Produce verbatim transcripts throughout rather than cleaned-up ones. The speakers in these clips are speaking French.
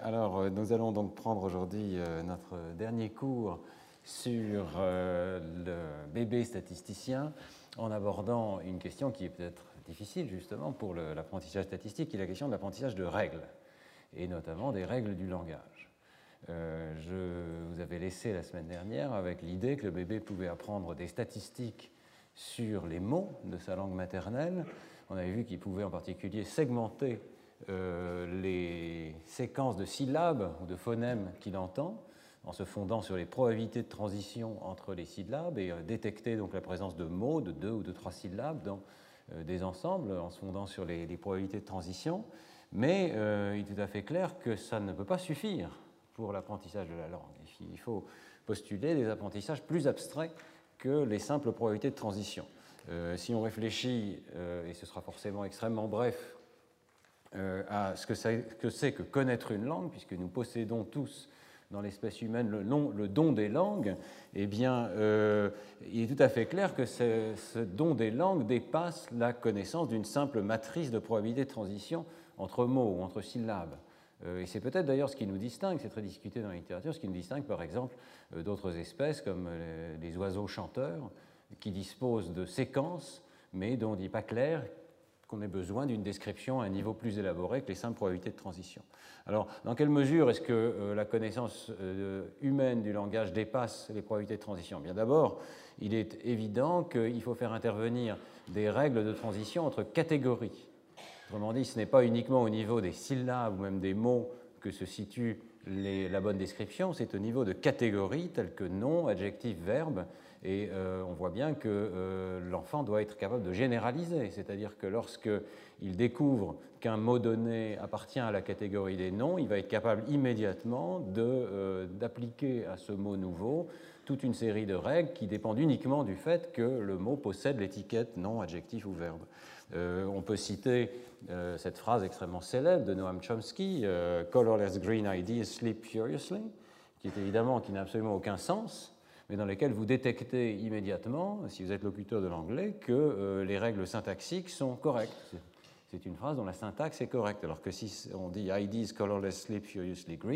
Alors, nous allons donc prendre aujourd'hui notre dernier cours sur le bébé statisticien en abordant une question qui est peut-être difficile justement pour l'apprentissage statistique, qui est la question de l'apprentissage de règles, et notamment des règles du langage. Euh, je vous avais laissé la semaine dernière avec l'idée que le bébé pouvait apprendre des statistiques sur les mots de sa langue maternelle. On avait vu qu'il pouvait en particulier segmenter euh, les séquences de syllabes ou de phonèmes qu'il entend en se fondant sur les probabilités de transition entre les syllabes et euh, détecter donc la présence de mots de deux ou de trois syllabes dans euh, des ensembles en se fondant sur les, les probabilités de transition. Mais euh, il est tout à fait clair que ça ne peut pas suffire pour l'apprentissage de la langue. Il faut postuler des apprentissages plus abstraits que les simples probabilités de transition. Euh, si on réfléchit, euh, et ce sera forcément extrêmement bref, euh, à ce que c'est que, que connaître une langue, puisque nous possédons tous dans l'espèce humaine le, nom, le don des langues, eh bien, euh, il est tout à fait clair que ce, ce don des langues dépasse la connaissance d'une simple matrice de probabilité de transition entre mots ou entre syllabes. Et c'est peut-être d'ailleurs ce qui nous distingue, c'est très discuté dans la littérature, ce qui nous distingue par exemple d'autres espèces comme les oiseaux chanteurs qui disposent de séquences, mais dont il n'est pas clair qu'on ait besoin d'une description à un niveau plus élaboré que les simples probabilités de transition. Alors, dans quelle mesure est-ce que la connaissance humaine du langage dépasse les probabilités de transition? Bien d'abord, il est évident qu'il faut faire intervenir des règles de transition entre catégories. Autrement dit, ce n'est pas uniquement au niveau des syllabes ou même des mots que se situe les, la bonne description, c'est au niveau de catégories telles que nom, adjectif, verbe, et euh, on voit bien que euh, l'enfant doit être capable de généraliser, c'est-à-dire que lorsqu'il découvre qu'un mot donné appartient à la catégorie des noms, il va être capable immédiatement de, euh, d'appliquer à ce mot nouveau toute une série de règles qui dépendent uniquement du fait que le mot possède l'étiquette nom, adjectif ou verbe. Euh, on peut citer euh, cette phrase extrêmement célèbre de Noam Chomsky, euh, « Colorless green ideas sleep furiously », qui est évidemment, qui n'a absolument aucun sens, mais dans lesquelles vous détectez immédiatement, si vous êtes locuteur de l'anglais, que euh, les règles syntaxiques sont correctes. C'est une phrase dont la syntaxe est correcte, alors que si on dit « ideas colorless sleep furiously green »,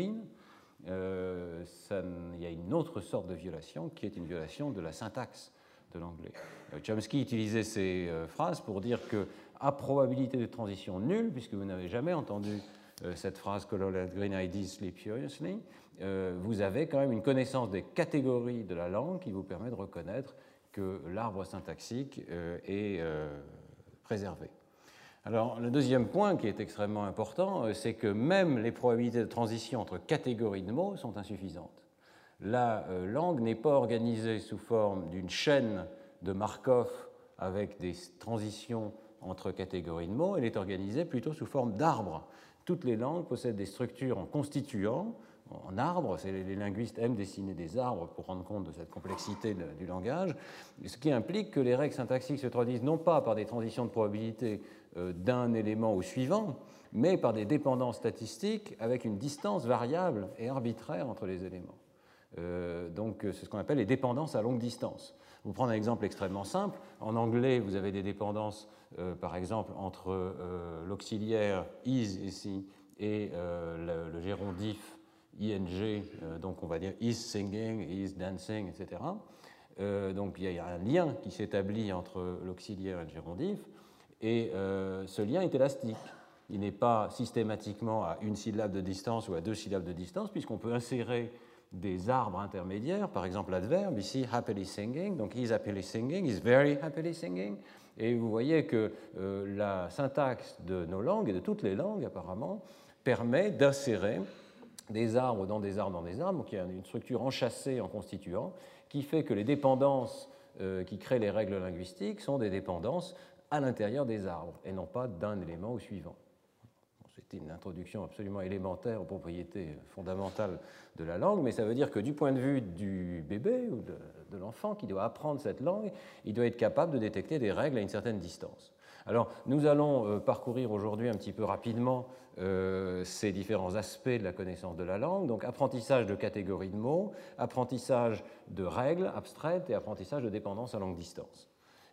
Euh, ça, il y a une autre sorte de violation qui est une violation de la syntaxe de l'anglais. Euh, Chomsky utilisait ces euh, phrases pour dire que, à probabilité de transition nulle, puisque vous n'avez jamais entendu euh, cette phrase colorless green ideas sleep furiously, euh, vous avez quand même une connaissance des catégories de la langue qui vous permet de reconnaître que l'arbre syntaxique euh, est euh, préservé. Alors, le deuxième point qui est extrêmement important, c'est que même les probabilités de transition entre catégories de mots sont insuffisantes. La euh, langue n'est pas organisée sous forme d'une chaîne de Markov avec des transitions entre catégories de mots, elle est organisée plutôt sous forme d'arbres. Toutes les langues possèdent des structures en constituant, en arbres, les linguistes aiment dessiner des arbres pour rendre compte de cette complexité du langage, ce qui implique que les règles syntaxiques se traduisent non pas par des transitions de probabilité d'un élément au suivant, mais par des dépendances statistiques avec une distance variable et arbitraire entre les éléments. Euh, donc c'est ce qu'on appelle les dépendances à longue distance. Je vais vous prendre un exemple extrêmement simple. En anglais, vous avez des dépendances, euh, par exemple, entre euh, l'auxiliaire is ici et euh, le, le gérondif ing, euh, donc on va dire is singing, is dancing, et cetera. Euh, donc il y a un lien qui s'établit entre l'auxiliaire et le gérondif, et euh, ce lien est élastique. Il n'est pas systématiquement à une syllabe de distance ou à deux syllabes de distance, puisqu'on peut insérer des arbres intermédiaires, par exemple l'adverbe, ici happily singing, donc is happily singing, is very happily singing, et vous voyez que euh, la syntaxe de nos langues, et de toutes les langues apparemment, permet d'insérer des arbres dans des arbres dans des arbres, donc il y a une structure enchâssée en constituant, qui fait que les dépendances euh, qui créent les règles linguistiques sont des dépendances à l'intérieur des arbres, et non pas d'un élément au suivant. C'était une introduction absolument élémentaire aux propriétés fondamentales de la langue, mais ça veut dire que du point de vue du bébé ou de, de l'enfant qui doit apprendre cette langue, il doit être capable de détecter des règles à une certaine distance. Alors, nous allons euh, parcourir aujourd'hui un petit peu rapidement euh, ces différents aspects de la connaissance de la langue. Donc, apprentissage de catégories de mots, apprentissage de règles abstraites et apprentissage de dépendance à longue distance.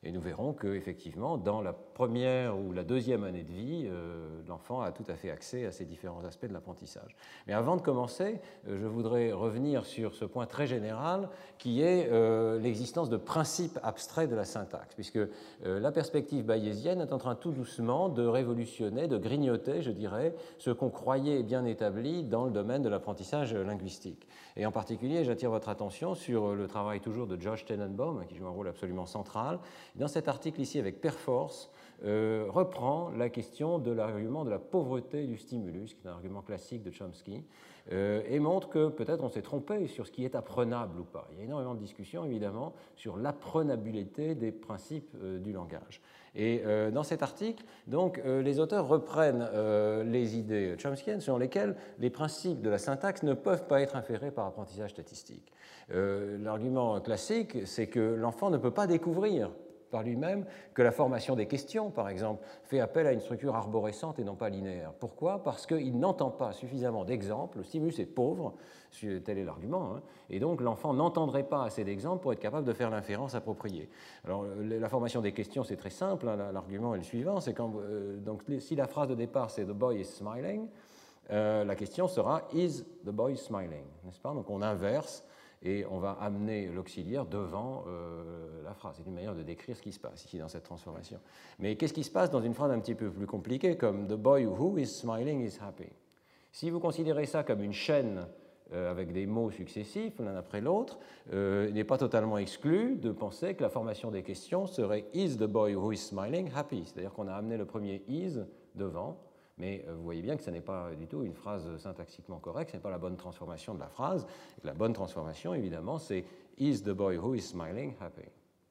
Et nous verrons qu'effectivement, dans la première ou la deuxième année de vie, euh, l'enfant a tout à fait accès à ces différents aspects de l'apprentissage. Mais avant de commencer, euh, je voudrais revenir sur ce point très général qui est euh, l'existence de principes abstraits de la syntaxe, puisque euh, la perspective bayésienne est en train tout doucement de révolutionner, de grignoter, je dirais, ce qu'on croyait bien établi dans le domaine de l'apprentissage linguistique. Et en particulier, j'attire votre attention sur le travail toujours de Josh Tenenbaum, qui joue un rôle absolument central. Dans cet article ici avec Perforce, euh, reprend la question de l'argument de la pauvreté du stimulus, qui est un argument classique de Chomsky, euh, et montre que peut-être on s'est trompé sur ce qui est apprenable ou pas. Il y a énormément de discussions, évidemment, sur l'apprenabilité des principes euh, du langage. Et euh, dans cet article, donc, euh, les auteurs reprennent euh, les idées chomskiennes selon lesquelles les principes de la syntaxe ne peuvent pas être inférés par apprentissage statistique. Euh, l'argument classique, c'est que l'enfant ne peut pas découvrir par lui-même que la formation des questions, par exemple, fait appel à une structure arborescente et non pas linéaire. Pourquoi? Parce qu'il n'entend pas suffisamment d'exemples, le stimulus est pauvre, tel est l'argument, hein, et donc l'enfant n'entendrait pas assez d'exemples pour être capable de faire l'inférence appropriée. Alors, la formation des questions, c'est très simple, hein, l'argument est le suivant, c'est quand, euh, donc, si la phrase de départ c'est « the boy is smiling », euh, la question sera « is the boy smiling », n'est-ce pas? Donc on inverse et on va amener l'auxiliaire devant euh, la phrase. C'est une manière de décrire ce qui se passe ici dans cette transformation. Mais qu'est-ce qui se passe dans une phrase un petit peu plus compliquée comme « The boy who is smiling is happy ». Si vous considérez ça comme une chaîne euh, avec des mots successifs l'un après l'autre, euh, il n'est pas totalement exclu de penser que la formation des questions serait « Is the boy who is smiling happy ». C'est-à-dire qu'on a amené le premier « is » devant. Mais vous voyez bien que ce n'est pas du tout une phrase syntaxiquement correcte, ce n'est pas la bonne transformation de la phrase. La bonne transformation, évidemment, c'est « Is the boy who is smiling happy ».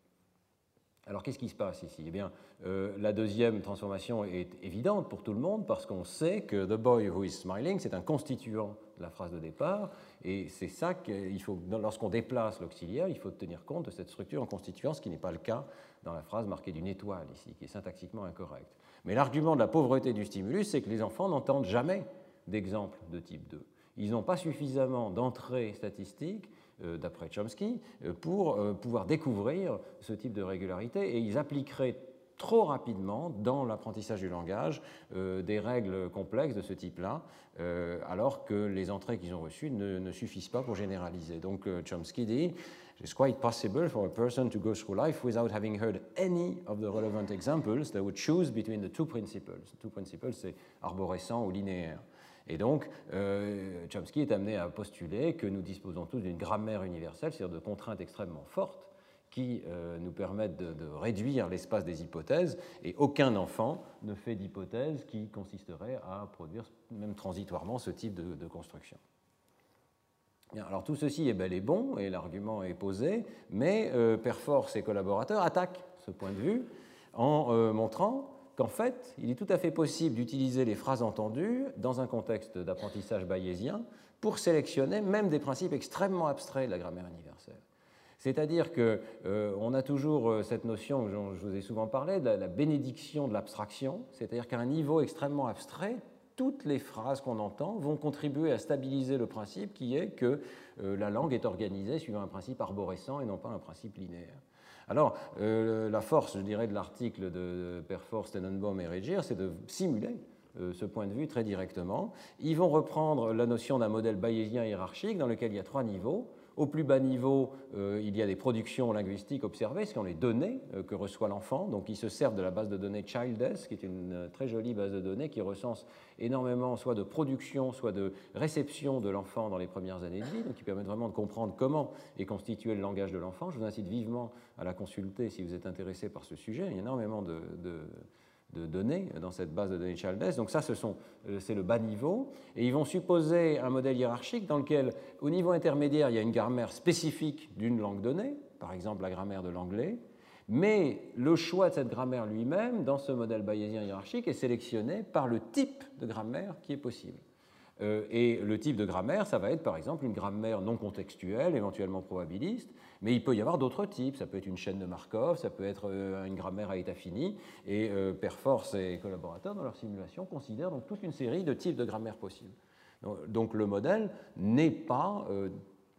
Alors, qu'est-ce qui se passe ici? Eh bien, euh, la deuxième transformation est évidente pour tout le monde parce qu'on sait que « the boy who is smiling », c'est un constituant de la phrase de départ, et c'est ça qu'il faut, lorsqu'on déplace l'auxiliaire, il faut tenir compte de cette structure en constituant, ce qui n'est pas le cas dans la phrase marquée d'une étoile ici, qui est syntaxiquement incorrecte. Mais l'argument de la pauvreté du stimulus, c'est que les enfants n'entendent jamais d'exemples de type deux. Ils n'ont pas suffisamment d'entrées statistiques, euh, d'après Chomsky, euh, pour euh, pouvoir découvrir ce type de régularité, et ils appliqueraient trop rapidement dans l'apprentissage du langage euh, des règles complexes de ce type-là, euh, alors que les entrées qu'ils ont reçues ne, ne suffisent pas pour généraliser. Donc euh, Chomsky dit « It's quite possible for a person to go through life without having heard any of the relevant examples that would choose between the two principles ». Two principles, c'est arborescent ou linéaire. Et donc, euh, Chomsky est amené à postuler que nous disposons tous d'une grammaire universelle, c'est-à-dire de contraintes extrêmement fortes, qui euh, nous permettent de, de réduire l'espace des hypothèses, et aucun enfant ne fait d'hypothèse qui consisterait à produire, même transitoirement, ce type de, de construction. Bien, alors tout ceci est bel et bon, et l'argument est posé, mais euh, Perforce et collaborateurs attaquent ce point de vue en euh, montrant qu'en fait, il est tout à fait possible d'utiliser les phrases entendues dans un contexte d'apprentissage bayésien pour sélectionner même des principes extrêmement abstraits de la grammaire universelle. C'est-à-dire qu'on euh, a toujours cette notion, dont je vous ai souvent parlé, de la, la bénédiction de l'abstraction, c'est-à-dire qu'à un niveau extrêmement abstrait, toutes les phrases qu'on entend vont contribuer à stabiliser le principe qui est que euh, la langue est organisée suivant un principe arborescent et non pas un principe linéaire. Alors, euh, la force, je dirais, de l'article de Perforce, Tenenbaum et Regier, c'est de simuler euh, ce point de vue très directement. Ils vont reprendre la notion d'un modèle bayésien hiérarchique dans lequel il y a trois niveaux. Au plus bas niveau, euh, il y a des productions linguistiques observées, ce sont les données euh, que reçoit l'enfant. Donc, ils se servent de la base de données Childes, qui est une euh, très jolie base de données qui recense énormément soit de production, soit de réception de l'enfant dans les premières années de vie, donc qui permettent vraiment de comprendre comment est constitué le langage de l'enfant. Je vous incite vivement à la consulter si vous êtes intéressé par ce sujet. Il y a énormément de... de de données dans cette base de données Childes. Donc ça, ce sont, c'est le bas niveau. Et ils vont supposer un modèle hiérarchique dans lequel, au niveau intermédiaire, il y a une grammaire spécifique d'une langue donnée, par exemple la grammaire de l'anglais, mais le choix de cette grammaire lui-même, dans ce modèle bayésien hiérarchique, est sélectionné par le type de grammaire qui est possible. Euh, et le type de grammaire, ça va être par exemple une grammaire non contextuelle, éventuellement probabiliste, mais il peut y avoir d'autres types. Ça peut être une chaîne de Markov, ça peut être euh, une grammaire à état fini, et euh, Perforce et collaborateurs, dans leur simulation, considèrent donc toute une série de types de grammaire possibles. Donc, donc le modèle n'est pas euh,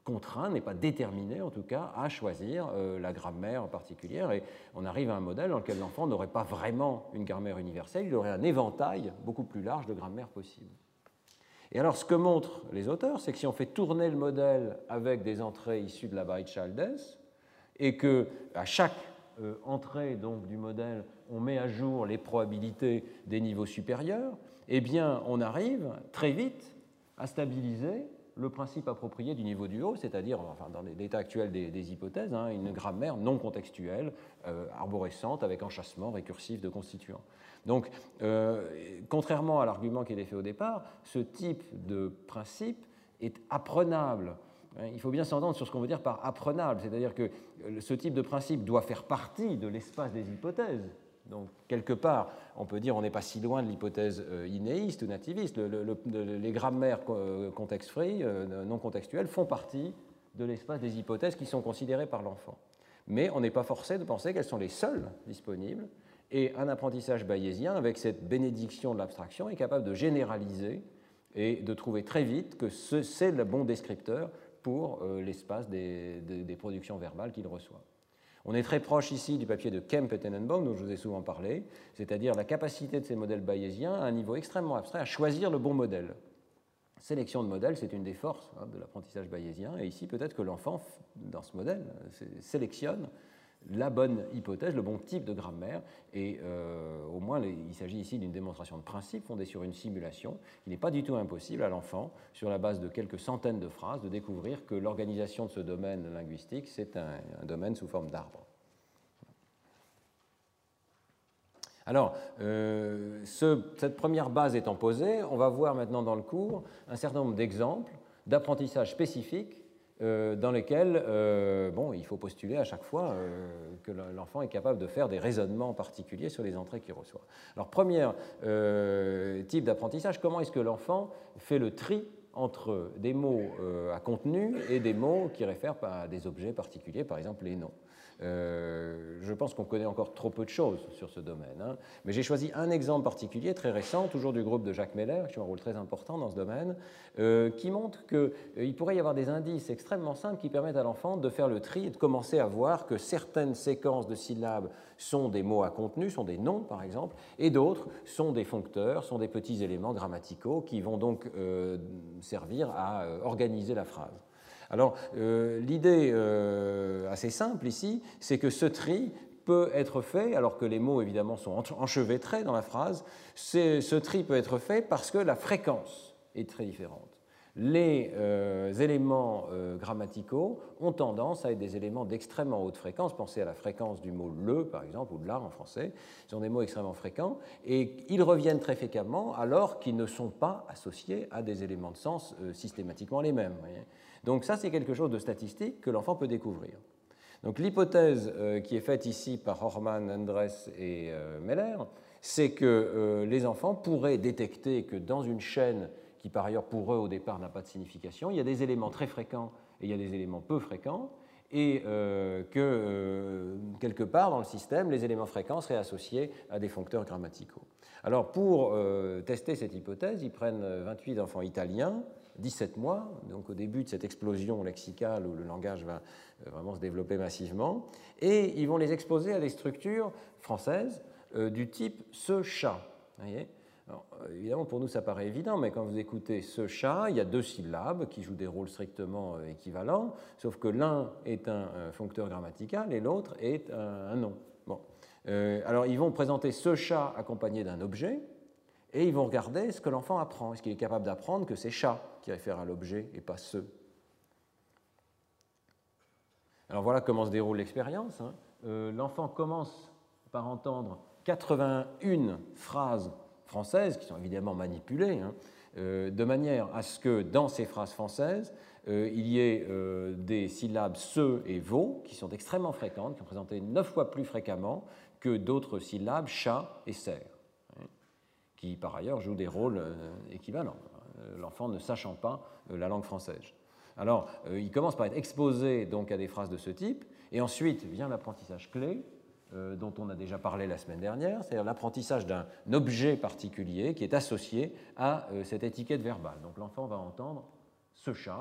contraint, n'est pas déterminé en tout cas à choisir euh, la grammaire particulière. Et on arrive à un modèle dans lequel l'enfant n'aurait pas vraiment une grammaire universelle, il aurait un éventail beaucoup plus large de grammaires possibles. Et alors ce que montrent les auteurs, c'est que si on fait tourner le modèle avec des entrées issues de la Weizsäcker, et qu'à chaque euh, entrée donc, du modèle, on met à jour les probabilités des niveaux supérieurs, eh bien on arrive très vite à stabiliser le principe approprié du niveau du haut, c'est-à-dire, enfin, dans l'état actuel des, des hypothèses, hein, une grammaire non contextuelle, euh, arborescente, avec enchâssement récursif de constituants. Donc, euh, contrairement à l'argument qui était fait au départ, ce type de principe est apprenable. Il faut bien s'entendre sur ce qu'on veut dire par apprenable, c'est-à-dire que ce type de principe doit faire partie de l'espace des hypothèses. Donc, quelque part, on peut dire qu'on n'est pas si loin de l'hypothèse inéiste ou nativiste. Le, le, le, les grammaires context-free, non contextuelles, font partie de l'espace des hypothèses qui sont considérées par l'enfant. Mais on n'est pas forcé de penser qu'elles sont les seules disponibles. Et un apprentissage bayésien, avec cette bénédiction de l'abstraction, est capable de généraliser et de trouver très vite que c'est le bon descripteur pour l'espace des, des, des productions verbales qu'il reçoit. On est très proche ici du papier de Kemp et Tenenbaum, dont je vous ai souvent parlé, c'est-à-dire la capacité de ces modèles bayésiens à un niveau extrêmement abstrait à choisir le bon modèle. Sélection de modèles, c'est une des forces hein, de l'apprentissage bayésien, et ici peut-être que l'enfant, dans ce modèle, sélectionne la bonne hypothèse, le bon type de grammaire, et euh, au moins les, il s'agit ici d'une démonstration de principe fondée sur une simulation. Il n'est pas du tout impossible à l'enfant, sur la base de quelques centaines de phrases, de découvrir que l'organisation de ce domaine linguistique, c'est un, un domaine sous forme d'arbre. Alors, euh, ce, cette première base étant posée, on va voir maintenant dans le cours un certain nombre d'exemples d'apprentissage spécifique Euh, dans lesquels euh, bon, il faut postuler à chaque fois euh, que l'enfant est capable de faire des raisonnements particuliers sur les entrées qu'il reçoit. Alors, premier euh, type d'apprentissage, comment est-ce que l'enfant fait le tri entre des mots euh, à contenu et des mots qui réfèrent à des objets particuliers, par exemple les noms. Euh, je pense qu'on connaît encore trop peu de choses sur ce domaine, hein. Mais j'ai choisi un exemple particulier très récent, toujours du groupe de Jacques Meller, qui joue un rôle très important dans ce domaine, euh, qui montre qu'il euh, pourrait y avoir des indices extrêmement simples qui permettent à l'enfant de faire le tri et de commencer à voir que certaines séquences de syllabes sont des mots à contenu, sont des noms par exemple, et d'autres sont des foncteurs, sont des petits éléments grammaticaux qui vont donc euh, servir à euh, organiser la phrase. Alors, euh, l'idée euh, assez simple ici, c'est que ce tri peut être fait, alors que les mots évidemment sont enchevêtrés dans la phrase, ce tri peut être fait parce que la fréquence est très différente. Les euh, éléments euh, grammaticaux ont tendance à être des éléments d'extrêmement haute fréquence. Pensez à la fréquence du mot le, par exemple, ou de la en français. Ce sont des mots extrêmement fréquents et ils reviennent très fréquemment alors qu'ils ne sont pas associés à des éléments de sens euh, systématiquement les mêmes. Voyez. Donc ça, c'est quelque chose de statistique que l'enfant peut découvrir. Donc l'hypothèse euh, qui est faite ici par Horman, Endres et euh, Meller, c'est que euh, les enfants pourraient détecter que dans une chaîne qui par ailleurs pour eux au départ n'a pas de signification, il y a des éléments très fréquents et il y a des éléments peu fréquents, et euh, que euh, quelque part dans le système, les éléments fréquents seraient associés à des foncteurs grammaticaux. Alors pour euh, tester cette hypothèse, ils prennent vingt-huit enfants italiens, dix-sept mois, donc au début de cette explosion lexicale où le langage va vraiment se développer massivement, et ils vont les exposer à des structures françaises euh, du type ce chat. Vous voyez ? Alors, évidemment, pour nous, ça paraît évident, mais quand vous écoutez ce chat, il y a deux syllabes qui jouent des rôles strictement équivalents, sauf que l'un est un foncteur grammatical et l'autre est un, un nom. Bon. Euh, alors, ils vont présenter ce chat accompagné d'un objet, et ils vont regarder ce que l'enfant apprend. Est-ce qu'il est capable d'apprendre que c'est chat qui réfère à l'objet et pas ce? Alors, voilà comment se déroule l'expérience. Hein. Euh, l'enfant commence par entendre quatre-vingt-une phrases françaises, qui sont évidemment manipulées, hein, euh, de manière à ce que dans ces phrases françaises, euh, il y ait euh, des syllabes ce et vos, qui sont extrêmement fréquentes, qui sont présentées neuf fois plus fréquemment que d'autres syllabes chat et cerf, hein, qui par ailleurs jouent des rôles euh, équivalents, euh, l'enfant ne sachant pas euh, la langue française. Alors, euh, il commence par être exposé donc, à des phrases de ce type, et ensuite vient l'apprentissage clé, dont on a déjà parlé la semaine dernière, c'est-à-dire l'apprentissage d'un objet particulier qui est associé à cette étiquette verbale. Donc l'enfant va entendre ce chat,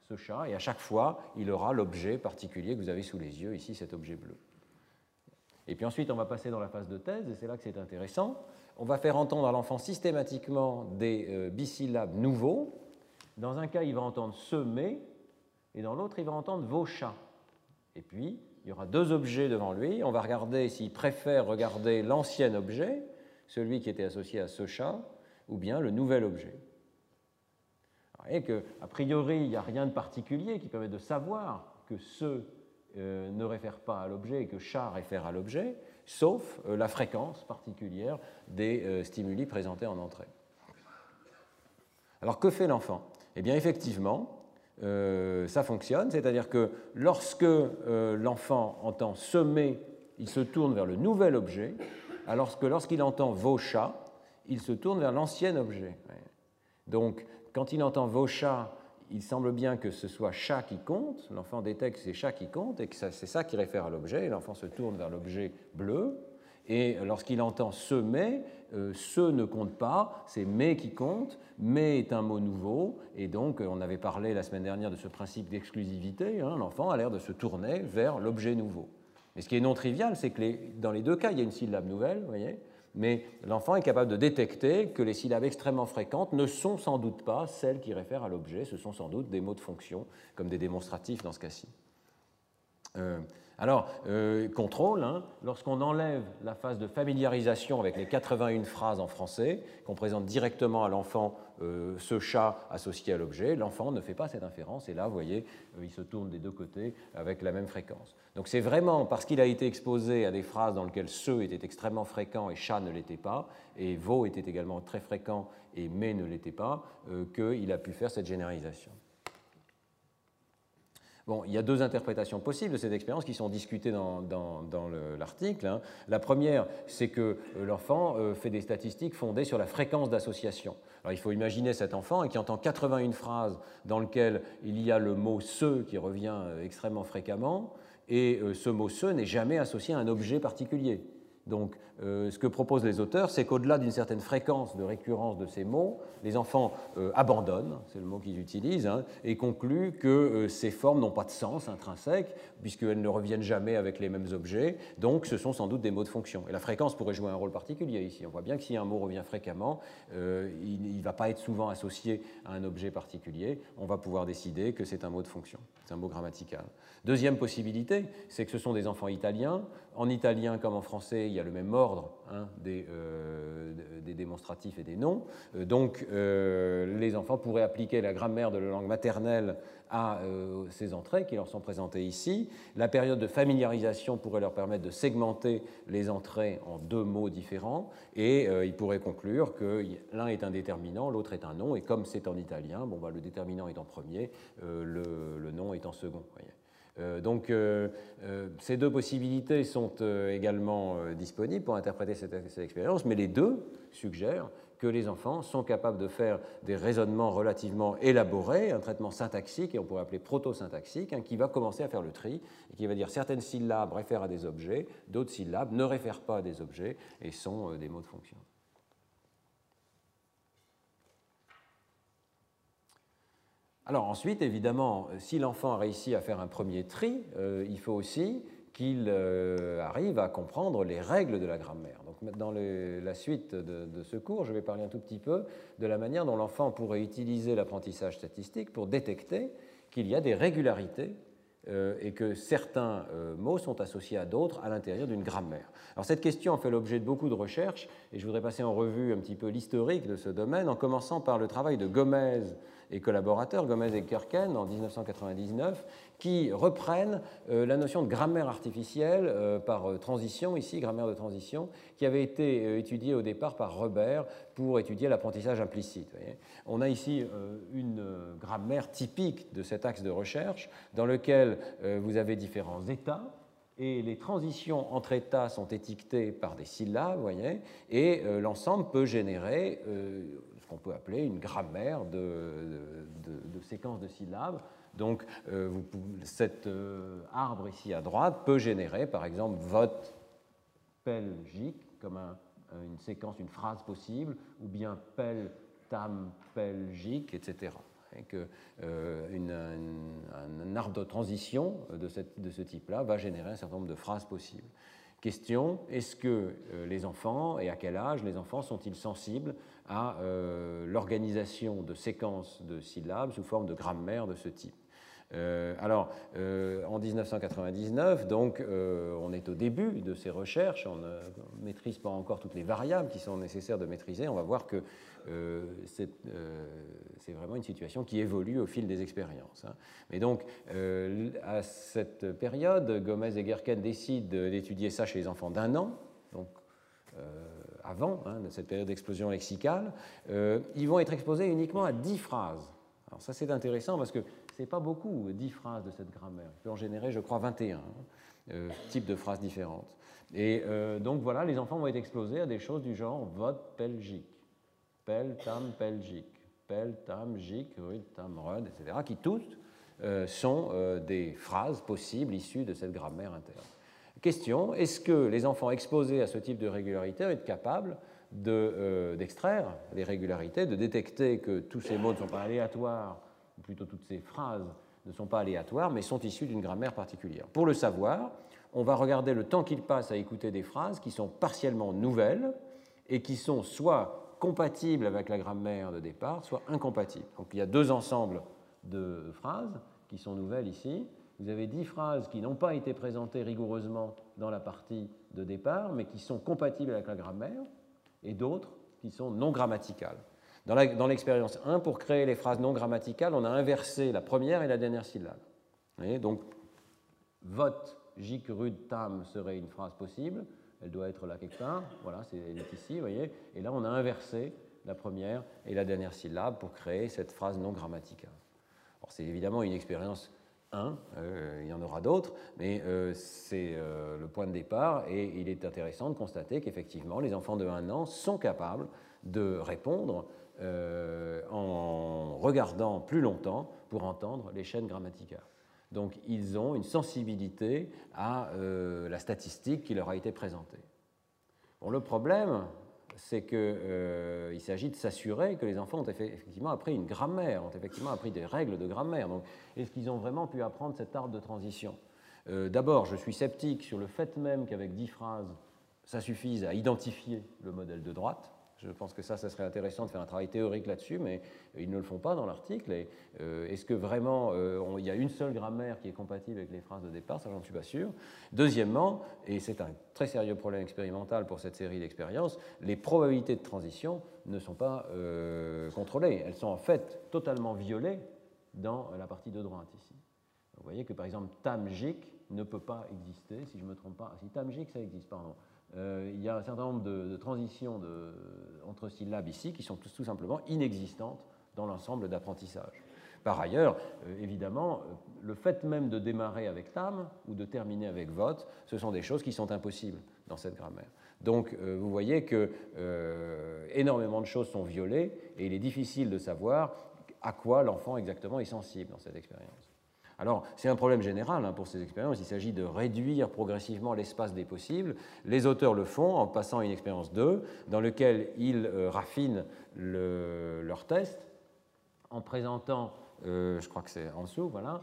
ce chat, et à chaque fois, il aura l'objet particulier que vous avez sous les yeux, ici, cet objet bleu. Et puis ensuite, on va passer dans la phase de thèse, et c'est là que c'est intéressant. On va faire entendre à l'enfant systématiquement des euh, bisyllabes nouveaux. Dans un cas, il va entendre ce mais, et dans l'autre, il va entendre vos chats. Et puis, il y aura deux objets devant lui. On va regarder s'il préfère regarder l'ancien objet, celui qui était associé à ce chat, ou bien le nouvel objet. Vous voyez qu'a priori, il n'y a rien de particulier qui permet de savoir que ce euh, ne réfère pas à l'objet et que chat réfère à l'objet, sauf euh, la fréquence particulière des euh, stimuli présentés en entrée. Alors, que fait l'enfant? Eh bien, effectivement, Euh, ça fonctionne, c'est-à-dire que lorsque euh, l'enfant entend semer, il se tourne vers le nouvel objet, alors que lorsqu'il entend vos chats, il se tourne vers l'ancien objet. Donc, quand il entend vos chats, il semble bien que ce soit chat qui compte, l'enfant détecte que c'est chat qui compte et que c'est ça qui réfère à l'objet, et l'enfant se tourne vers l'objet bleu. Et lorsqu'il entend ce mais, euh, ce ne compte pas, c'est mais qui compte, mais est un mot nouveau, et donc on avait parlé la semaine dernière de ce principe d'exclusivité, hein, l'enfant a l'air de se tourner vers l'objet nouveau. Mais ce qui est non trivial, c'est que les, dans les deux cas, il y a une syllabe nouvelle, vous voyez, mais l'enfant est capable de détecter que les syllabes extrêmement fréquentes ne sont sans doute pas celles qui réfèrent à l'objet, ce sont sans doute des mots de fonction, comme des démonstratifs dans ce cas-ci. Euh, alors, euh, contrôle, hein, lorsqu'on enlève la phase de familiarisation avec les quatre-vingt-une phrases en français, qu'on présente directement à l'enfant euh, ce chat associé à l'objet, l'enfant ne fait pas cette inférence, et là, vous voyez, euh, il se tourne des deux côtés avec la même fréquence. Donc c'est vraiment parce qu'il a été exposé à des phrases dans lesquelles ce était extrêmement fréquent et chat ne l'était pas, et vos était également très fréquent et mais ne l'était pas, euh, qu'il a pu faire cette généralisation. Bon, il y a deux interprétations possibles de cette expérience qui sont discutées dans, dans, dans l'article. Hein. La première, c'est que l'enfant fait des statistiques fondées sur la fréquence d'association. Alors, il faut imaginer cet enfant qui entend quatre-vingt-une phrases dans lesquelles il y a le mot « ce » qui revient extrêmement fréquemment, et ce mot « ce » n'est jamais associé à un objet particulier. Donc, euh, ce que proposent les auteurs, c'est qu'au-delà d'une certaine fréquence de récurrence de ces mots, les enfants euh, abandonnent, c'est le mot qu'ils utilisent, hein, et concluent que euh, ces formes n'ont pas de sens intrinsèque, puisqu'elles ne reviennent jamais avec les mêmes objets, donc ce sont sans doute des mots de fonction. Et la fréquence pourrait jouer un rôle particulier ici. On voit bien que si un mot revient fréquemment, euh, il ne va pas être souvent associé à un objet particulier, on va pouvoir décider que c'est un mot de fonction, c'est un mot grammatical. Deuxième possibilité, c'est que ce sont des enfants italiens. En italien comme en français, il y a le même ordre hein, des, euh, des démonstratifs et des noms. Euh, donc, euh, les enfants pourraient appliquer la grammaire de la langue maternelle à euh, ces entrées qui leur sont présentées ici. La période de familiarisation pourrait leur permettre de segmenter les entrées en deux mots différents et euh, ils pourraient conclure que l'un est un déterminant, l'autre est un nom, et comme c'est en italien, bon, bah, le déterminant est en premier, euh, le, le nom est en second. Voyez. Euh, donc, euh, euh, ces deux possibilités sont euh, également euh, disponibles pour interpréter cette, cette expérience, mais les deux suggèrent que les enfants sont capables de faire des raisonnements relativement élaborés, un traitement syntaxique, et on pourrait appeler proto-syntaxique, hein, qui va commencer à faire le tri, et qui va dire certaines syllabes réfèrent à des objets, d'autres syllabes ne réfèrent pas à des objets et sont euh, des mots de fonction. Alors ensuite, évidemment, si l'enfant a réussi à faire un premier tri, euh, il faut aussi qu'il euh, arrive à comprendre les règles de la grammaire. Donc, dans le, la suite de, de ce cours, je vais parler un tout petit peu de la manière dont l'enfant pourrait utiliser l'apprentissage statistique pour détecter qu'il y a des régularités euh, et que certains euh, mots sont associés à d'autres à l'intérieur d'une grammaire. Alors cette question a fait l'objet de beaucoup de recherches et je voudrais passer en revue un petit peu l'historique de ce domaine en commençant par le travail de Gomez et collaborateurs, Gomez et Kerken, en mille neuf cent quatre-vingt-dix-neuf, qui reprennent euh, la notion de grammaire artificielle euh, par euh, transition, ici, grammaire de transition, qui avait été euh, étudiée au départ par Reber pour étudier l'apprentissage implicite. Vous voyez. On a ici euh, une euh, grammaire typique de cet axe de recherche, dans lequel euh, vous avez différents états, et les transitions entre états sont étiquetées par des syllabes, vous voyez, et euh, l'ensemble peut générer euh, ce qu'on peut appeler une grammaire de, de, de, de séquences de syllabes. Donc, euh, vous pouvez, cet euh, arbre ici à droite peut générer, par exemple, vote pelgique, comme un, une séquence, une phrase possible, ou bien pel tam pelgique, et cetera. et que euh, une, une, un arbre de transition de, cette, de ce type-là va générer un certain nombre de phrases possibles. Question, est-ce que euh, les enfants, et à quel âge les enfants sont-ils sensibles à euh, l'organisation de séquences de syllabes sous forme de grammaire de ce type? Euh, alors, euh, en mille neuf cent quatre-vingt-dix-neuf, donc, euh, on est au début de ces recherches, on ne maîtrise pas encore toutes les variables qui sont nécessaires de maîtriser. On va voir que euh, c'est euh, vraiment une situation qui évolue au fil des expériences. Hein. Mais donc, euh, à cette période, Gomez et Gerken décident d'étudier ça chez les enfants d'un an, donc euh, avant hein, de cette période d'explosion lexicale. Euh, ils vont être exposés uniquement à dix phrases. Alors ça, c'est intéressant parce que ce n'est pas beaucoup, dix phrases de cette grammaire. Il peut en générer, je crois, vingt et un hein, euh, types de phrases différentes. Et euh, donc voilà, les enfants vont être exposés à des choses du genre vote, pelgique, pel, tam, pelgique, pel, tam, gic, rud, tam, rud, et cetera, qui toutes euh, sont euh, des phrases possibles issues de cette grammaire interne. Question, est-ce que les enfants exposés à ce type de régularité vont être capables de, euh, d'extraire les régularités, de détecter que tous ces mots ne sont pas aléatoires, ou plutôt toutes ces phrases ne sont pas aléatoires, mais sont issues d'une grammaire particulière. Pour le savoir, on va regarder le temps qu'ils passent à écouter des phrases qui sont partiellement nouvelles et qui sont soit compatibles avec la grammaire de départ, soit incompatibles. Donc il y a deux ensembles de phrases qui sont nouvelles ici. Vous avez dix phrases qui n'ont pas été présentées rigoureusement dans la partie de départ, mais qui sont compatibles avec la grammaire, et d'autres qui sont non grammaticales. Dans l'expérience un, pour créer les phrases non grammaticales, on a inversé la première et la dernière syllabe. Vous voyez, donc, vote, gic, rud, tam serait une phrase possible. Elle doit être là quelque part. Voilà, c'est, elle est ici, vous voyez. Et là, on a inversé la première et la dernière syllabe pour créer cette phrase non grammaticale. Alors, c'est évidemment une expérience un, euh, il y en aura d'autres, mais euh, c'est euh, le point de départ et il est intéressant de constater qu'effectivement, les enfants de un an sont capables de répondre euh, en regardant plus longtemps pour entendre les chaînes grammaticales. Donc, ils ont une sensibilité à euh, la statistique qui leur a été présentée. Bon, le problème, c'est qu'il euh, s'agit de s'assurer que les enfants ont effectivement appris une grammaire, ont effectivement appris des règles de grammaire. Donc, est-ce qu'ils ont vraiment pu apprendre cet art de transition? euh, D'abord, je suis sceptique sur le fait même qu'avec dix phrases, ça suffise à identifier le modèle de droite. Je pense que ça, ça serait intéressant de faire un travail théorique là-dessus, mais ils ne le font pas dans l'article. Et euh, est-ce que vraiment euh, on, il y a une seule grammaire qui est compatible avec les phrases de départ? Ça, j'en suis pas sûr. Deuxièmement, et c'est un très sérieux problème expérimental pour cette série d'expériences, les probabilités de transition ne sont pas euh, contrôlées. Elles sont en fait totalement violées dans la partie de droite ici. Vous voyez que par exemple tamgic ne peut pas exister, si je ne me trompe pas. Si tamgic, ça existe, pardon. Euh, il y a un certain nombre de, de transitions de, entre syllabes ici qui sont tout, tout simplement inexistantes dans l'ensemble d'apprentissage. Par ailleurs, euh, évidemment, le fait même de démarrer avec tam ou de terminer avec vote, ce sont des choses qui sont impossibles dans cette grammaire. Donc, euh, vous voyez que euh, énormément de choses sont violées et il est difficile de savoir à quoi l'enfant exactement est sensible dans cette expérience. Alors, c'est un problème général hein, pour ces expériences. Il s'agit de réduire progressivement l'espace des possibles. Les auteurs le font en passant à une expérience deux, dans laquelle ils euh, raffinent le, leur test en présentant, euh, je crois que c'est en dessous, voilà,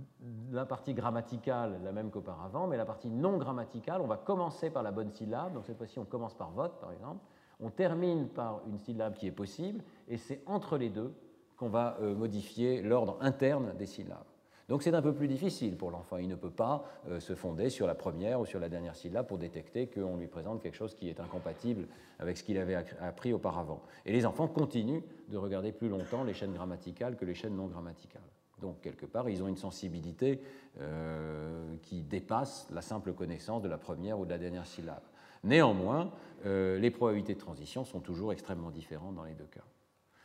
la partie grammaticale, la même qu'auparavant, mais la partie non grammaticale, on va commencer par la bonne syllabe. Donc, cette fois-ci, on commence par vote, par exemple. On termine par une syllabe qui est possible, et c'est entre les deux qu'on va euh, modifier l'ordre interne des syllabes. Donc c'est un peu plus difficile pour l'enfant. Il ne peut pas euh, se fonder sur la première ou sur la dernière syllabe pour détecter qu'on lui présente quelque chose qui est incompatible avec ce qu'il avait appris auparavant. Et les enfants continuent de regarder plus longtemps les chaînes grammaticales que les chaînes non grammaticales. Donc quelque part, ils ont une sensibilité euh, qui dépasse la simple connaissance de la première ou de la dernière syllabe. Néanmoins, euh, les probabilités de transition sont toujours extrêmement différentes dans les deux cas.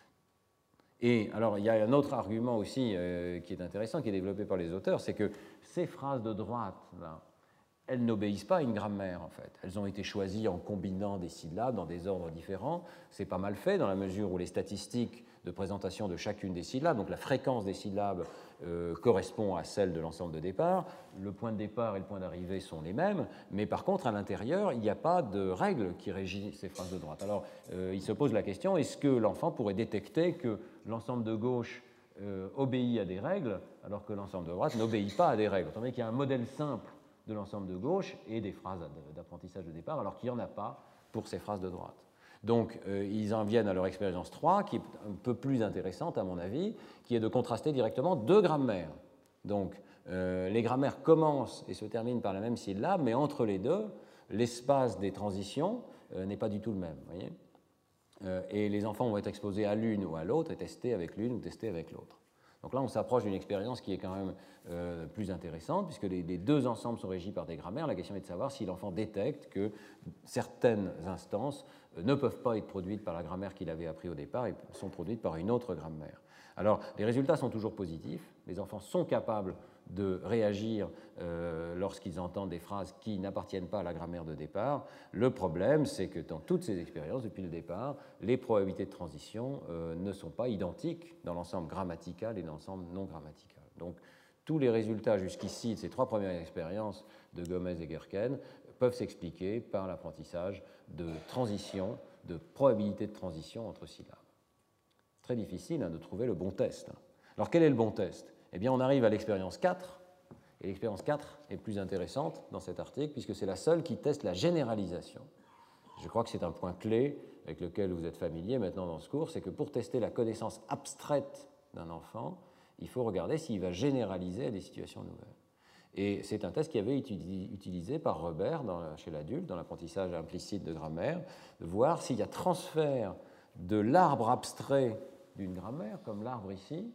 Et alors, il y a un autre argument aussi euh, qui est intéressant, qui est développé par les auteurs, c'est que ces phrases de droite, là, elles n'obéissent pas à une grammaire, en fait. Elles ont été choisies en combinant des syllabes dans des ordres différents. C'est pas mal fait dans la mesure où les statistiques de présentation de chacune des syllabes, donc la fréquence des syllabes euh, correspond à celle de l'ensemble de départ. Le point de départ et le point d'arrivée sont les mêmes, mais par contre, à l'intérieur, il n'y a pas de règle qui régit ces phrases de droite. Alors, euh, il se pose la question, est-ce que l'enfant pourrait détecter que l'ensemble de gauche euh, obéit à des règles, alors que l'ensemble de droite n'obéit pas à des règles. Autant dire qu'il y a un modèle simple de l'ensemble de gauche et des phrases d'apprentissage de départ, alors qu'il n'y en a pas pour ces phrases de droite. Donc, euh, ils en viennent à leur expérience trois, qui est un peu plus intéressante, à mon avis, qui est de contraster directement deux grammaires. Donc, euh, les grammaires commencent et se terminent par la même syllabe, mais entre les deux, l'espace des transitions euh, n'est pas du tout le même. Voyez euh, et les enfants vont être exposés à l'une ou à l'autre et testés avec l'une ou testés avec l'autre. Donc là, on s'approche d'une expérience qui est quand même euh, plus intéressante, puisque les, les deux ensembles sont régis par des grammaires. La question est de savoir si l'enfant détecte que certaines instances euh, ne peuvent pas être produites par la grammaire qu'il avait appris au départ et sont produites par une autre grammaire. Alors, les résultats sont toujours positifs. Les enfants sont capables de réagir euh, lorsqu'ils entendent des phrases qui n'appartiennent pas à la grammaire de départ. Le problème, c'est que dans toutes ces expériences, depuis le départ, les probabilités de transition euh, ne sont pas identiques dans l'ensemble grammatical et dans l'ensemble non grammatical. Donc, tous les résultats jusqu'ici de ces trois premières expériences de Gomez et Gerken peuvent s'expliquer par l'apprentissage de transition, de probabilité de transition entre syllabes. Très difficile hein, de trouver le bon test. Alors, quel est le bon test ? Eh bien, on arrive à l'expérience quatre, et l'expérience quatre est plus intéressante dans cet article, puisque c'est la seule qui teste la généralisation. Je crois que c'est un point clé avec lequel vous êtes familier maintenant dans ce cours, c'est que pour tester la connaissance abstraite d'un enfant, il faut regarder s'il va généraliser à des situations nouvelles. Et c'est un test qui avait été utilisé par Robert dans, chez l'adulte, dans l'apprentissage implicite de grammaire, de voir s'il y a transfert de l'arbre abstrait d'une grammaire, comme l'arbre ici,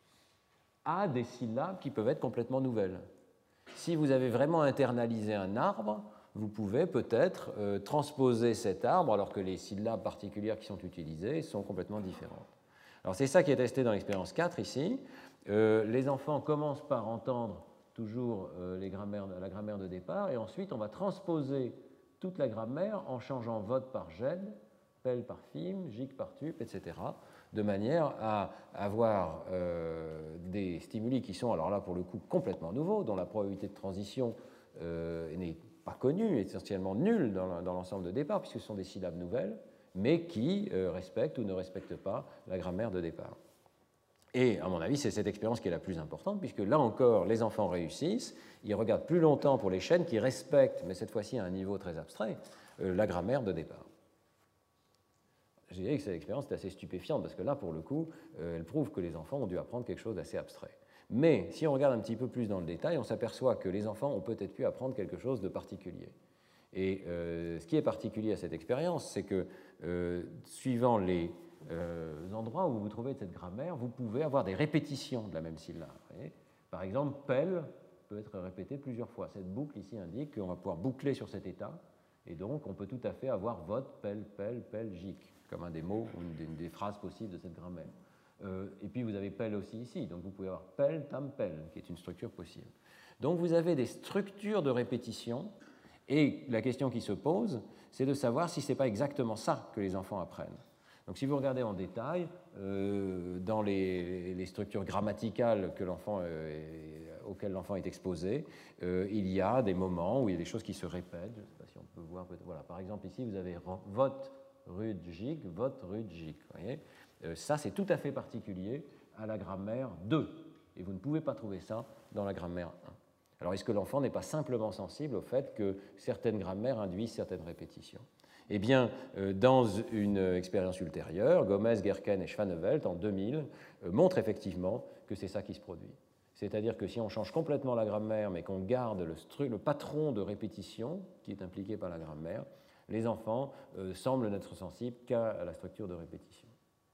à des syllabes qui peuvent être complètement nouvelles. Si vous avez vraiment internalisé un arbre, vous pouvez peut-être euh, transposer cet arbre alors que les syllabes particulières qui sont utilisées sont complètement différentes. Alors c'est ça qui est testé dans l'expérience quatre ici. Euh, les enfants commencent par entendre toujours euh, les grammaires, la grammaire de départ et ensuite on va transposer toute la grammaire en changeant vote par gène, pel par film, gic par tup, et cetera, de manière à avoir euh, des stimuli qui sont, alors là pour le coup, complètement nouveaux, dont la probabilité de transition euh, n'est pas connue, essentiellement nulle dans l'ensemble de départ, puisque ce sont des syllabes nouvelles, mais qui euh, respectent ou ne respectent pas la grammaire de départ. Et à mon avis, c'est cette expérience qui est la plus importante, puisque là encore, les enfants réussissent, ils regardent plus longtemps pour les chaînes qui respectent, mais cette fois-ci à un niveau très abstrait, euh, la grammaire de départ. Je dirais que cette expérience est assez stupéfiante parce que là, pour le coup, euh, elle prouve que les enfants ont dû apprendre quelque chose d'assez abstrait. Mais si on regarde un petit peu plus dans le détail, on s'aperçoit que les enfants ont peut-être pu apprendre quelque chose de particulier. Et euh, ce qui est particulier à cette expérience, c'est que euh, suivant les euh, endroits où vous vous trouvez de cette grammaire, vous pouvez avoir des répétitions de la même syllabe. Par exemple, pel peut être répété plusieurs fois. Cette boucle ici indique qu'on va pouvoir boucler sur cet état. Et donc, on peut tout à fait avoir vote, pel, pel, pel, gic, comme un des mots ou une des, une des phrases possibles de cette grammaire. Euh, et puis, vous avez pel aussi ici. Donc, vous pouvez avoir pel, tam, pel, qui est une structure possible. Donc, vous avez des structures de répétition. Et la question qui se pose, c'est de savoir si ce n'est pas exactement ça que les enfants apprennent. Donc, si vous regardez en détail, euh, dans les, les structures grammaticales que l'enfant euh, auxquelles l'enfant est exposé, euh, il y a des moments où il y a des choses qui se répètent. Je ne sais pas si on peut voir. Voilà, par exemple, ici, vous avez vote, rud, gic, vote, rud, gic. Vous voyez euh, ça, c'est tout à fait particulier à la grammaire deux. Et vous ne pouvez pas trouver ça dans la grammaire un. Alors, est-ce que l'enfant n'est pas simplement sensible au fait que certaines grammaires induisent certaines répétitions ? Eh bien, euh, dans une expérience ultérieure, Gomez, Gerken et Schwanevelt, en deux mille, euh, montrent effectivement que c'est ça qui se produit. C'est-à-dire que si on change complètement la grammaire, mais qu'on garde le, le patron de répétition qui est impliqué par la grammaire, les enfants euh, semblent n'être sensibles qu'à la structure de répétition.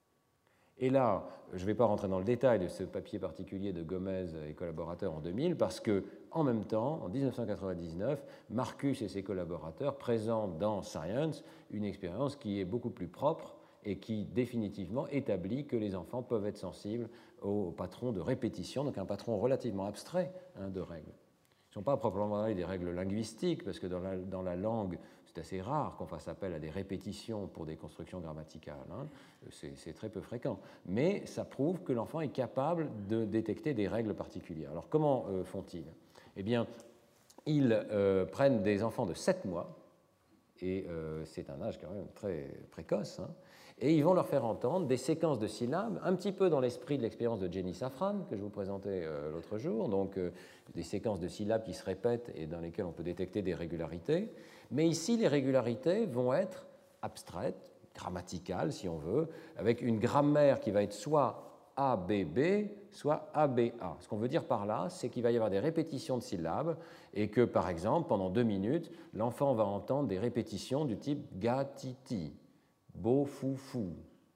Et là, je ne vais pas rentrer dans le détail de ce papier particulier de Gomez et collaborateurs en deux mille, parce que, en même temps, en dix-neuf cent quatre-vingt-dix-neuf, Marcus et ses collaborateurs présentent dans Science une expérience qui est beaucoup plus propre et qui définitivement établit que les enfants peuvent être sensibles au patron de répétition, donc un patron relativement abstrait hein, de règles. Ce ne sont pas proprement parler des règles linguistiques, parce que dans la, dans la langue, c'est assez rare qu'on fasse appel à des répétitions pour des constructions grammaticales. Hein. C'est très peu fréquent. Mais ça prouve que l'enfant est capable de détecter des règles particulières. Alors comment euh, font-ils ? Eh bien, ils euh, prennent des enfants de sept mois, et euh, c'est un âge quand même très précoce, hein, et ils vont leur faire entendre des séquences de syllabes, un petit peu dans l'esprit de l'expérience de Jenny Safran, que je vous présentais euh, l'autre jour, donc euh, des séquences de syllabes qui se répètent et dans lesquelles on peut détecter des régularités. Mais ici, les régularités vont être abstraites, grammaticales si on veut, avec une grammaire qui va être soit A B B, soit A B A. Ce qu'on veut dire par là, c'est qu'il va y avoir des répétitions de syllabes et que, par exemple, pendant deux minutes, l'enfant va entendre des répétitions du type ga ti ti, bo fou fou,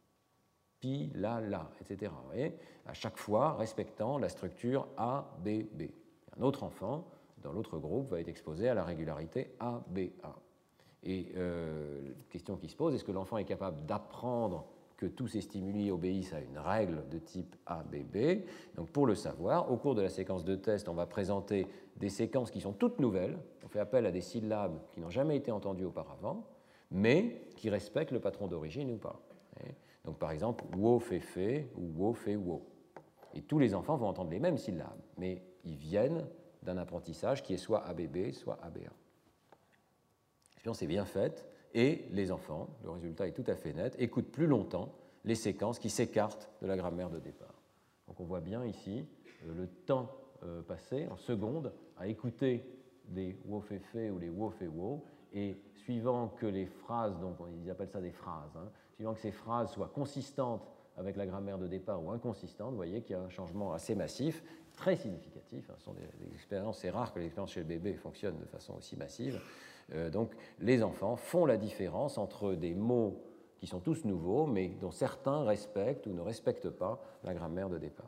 pi la la, et cetera. Vous voyez, à chaque fois respectant la structure A B B. Un autre enfant, dans l'autre groupe, va être exposé à la régularité A B A. Et euh, la question qui se pose, est-ce que l'enfant est capable d'apprendre que tous ces stimuli obéissent à une règle de type A B B? Donc pour le savoir, au cours de la séquence de test, on va présenter des séquences qui sont toutes nouvelles. On fait appel à des syllabes qui n'ont jamais été entendues auparavant, mais qui respectent le patron d'origine ou pas. Donc par exemple, wo fait fait ou wo fait wo. Et tous les enfants vont entendre les mêmes syllabes, mais ils viennent d'un apprentissage qui est soit A B B, soit A B A. L'expérience est bien faite, et les enfants, le résultat est tout à fait net, écoutent plus longtemps les séquences qui s'écartent de la grammaire de départ. Donc on voit bien ici euh, le temps euh, passé en secondes à écouter les wo fait fait ou les wo fait wo, et suivant que les phrases, donc ils appellent ça des phrases, hein, suivant que ces phrases soient consistantes avec la grammaire de départ ou inconsistantes, vous voyez qu'il y a un changement assez massif, très significatif. Hein, ce sont des, des expériences, c'est rare que les expériences chez le bébé fonctionnent de façon aussi massive. Euh, donc les enfants font la différence entre des mots qui sont tous nouveaux, mais dont certains respectent ou ne respectent pas la grammaire de départ.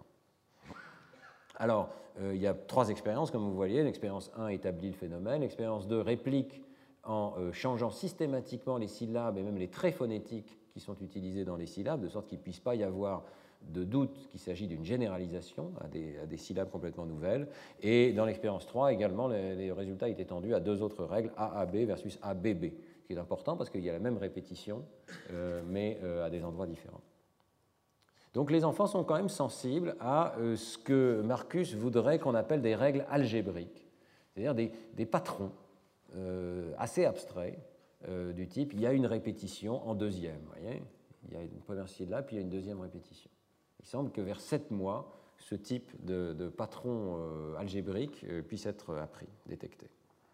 Alors, euh, il y a trois expériences, comme vous voyez. L'expérience un établit le phénomène, l'expérience deux réplique en euh, changeant systématiquement les syllabes et même les traits phonétiques qui sont utilisés dans les syllabes, de sorte qu'il ne puisse pas y avoir de doute qu'il s'agit d'une généralisation à des, à des syllabes complètement nouvelles. Et dans l'expérience trois, également, les, les résultats étaient étendus à deux autres règles, A A B versus A B B, ce qui est important parce qu'il y a la même répétition, euh, mais euh, à des endroits différents. Donc les enfants sont quand même sensibles à euh, ce que Marcus voudrait qu'on appelle des règles algébriques, c'est-à-dire des, des patrons euh, assez abstraits euh, du type il y a une répétition en deuxième, vous voyez, il y a une première syllabe puis il y a une deuxième répétition. Il semble que vers sept mois, ce type de, de patron euh, algébrique euh, puisse être appris, détecté.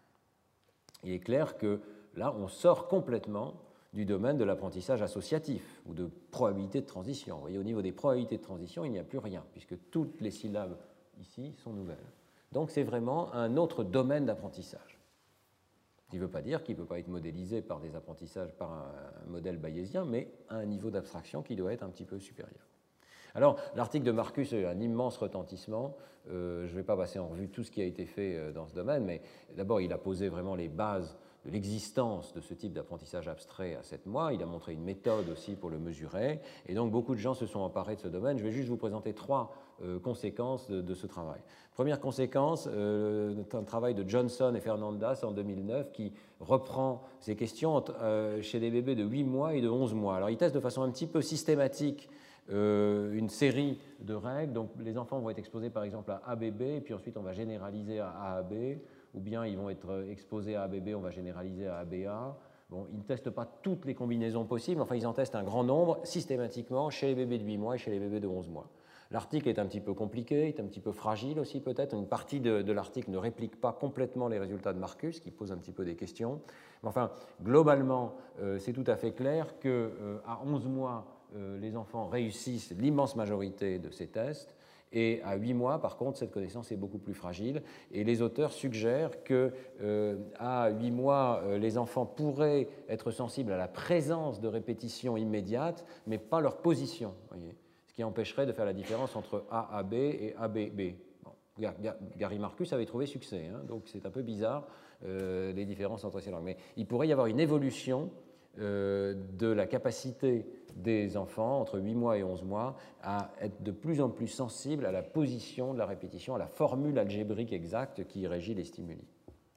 Il est clair que là, on sort complètement du domaine de l'apprentissage associatif ou de probabilité de transition. Vous voyez, au niveau des probabilités de transition, il n'y a plus rien, puisque toutes les syllabes ici sont nouvelles. Donc c'est vraiment un autre domaine d'apprentissage. Ce qui ne veut pas dire qu'il ne peut pas être modélisé par des apprentissages, par un, un modèle bayésien, mais à un niveau d'abstraction qui doit être un petit peu supérieur. Alors, l'article de Marcus a eu un immense retentissement. Euh, je ne vais pas passer en revue tout ce qui a été fait dans ce domaine, mais d'abord, il a posé vraiment les bases de l'existence de ce type d'apprentissage abstrait à sept mois. Il a montré une méthode aussi pour le mesurer. Et donc, beaucoup de gens se sont emparés de ce domaine. Je vais juste vous présenter trois euh, conséquences de, de ce travail. Première conséquence, euh, un travail de Johnson et Fernandez en deux mille neuf qui reprend ces questions euh, chez des bébés de huit mois et de onze mois. Alors, il teste de façon un petit peu systématique Euh, une série de règles. Donc les enfants vont être exposés par exemple à A B B, et puis ensuite on va généraliser à A A B, ou bien ils vont être exposés à A B B, on va généraliser à A B A. Bon, ils ne testent pas toutes les combinaisons possibles, enfin ils en testent un grand nombre systématiquement chez les bébés de huit mois et chez les bébés de onze mois. L'article est un petit peu compliqué, est un petit peu fragile aussi peut-être. Une partie de, de l'article ne réplique pas complètement les résultats de Marcus, qui pose un petit peu des questions. Mais enfin, globalement, euh, c'est tout à fait clair qu'à euh, onze mois, euh, les enfants réussissent l'immense majorité de ces tests. Et à huit mois, par contre, cette connaissance est beaucoup plus fragile. Et les auteurs suggèrent qu'à euh, huit mois, euh, les enfants pourraient être sensibles à la présence de répétitions immédiates, mais pas leur position, voyez, ce qui empêcherait de faire la différence entre A A B et A B B. Bon, Gary Marcus avait trouvé succès, hein, donc c'est un peu bizarre euh, les différences entre ces langues. Mais il pourrait y avoir une évolution euh, de la capacité des enfants entre huit mois et onze mois à être de plus en plus sensibles à la position de la répétition, à la formule algébrique exacte qui régit les stimuli.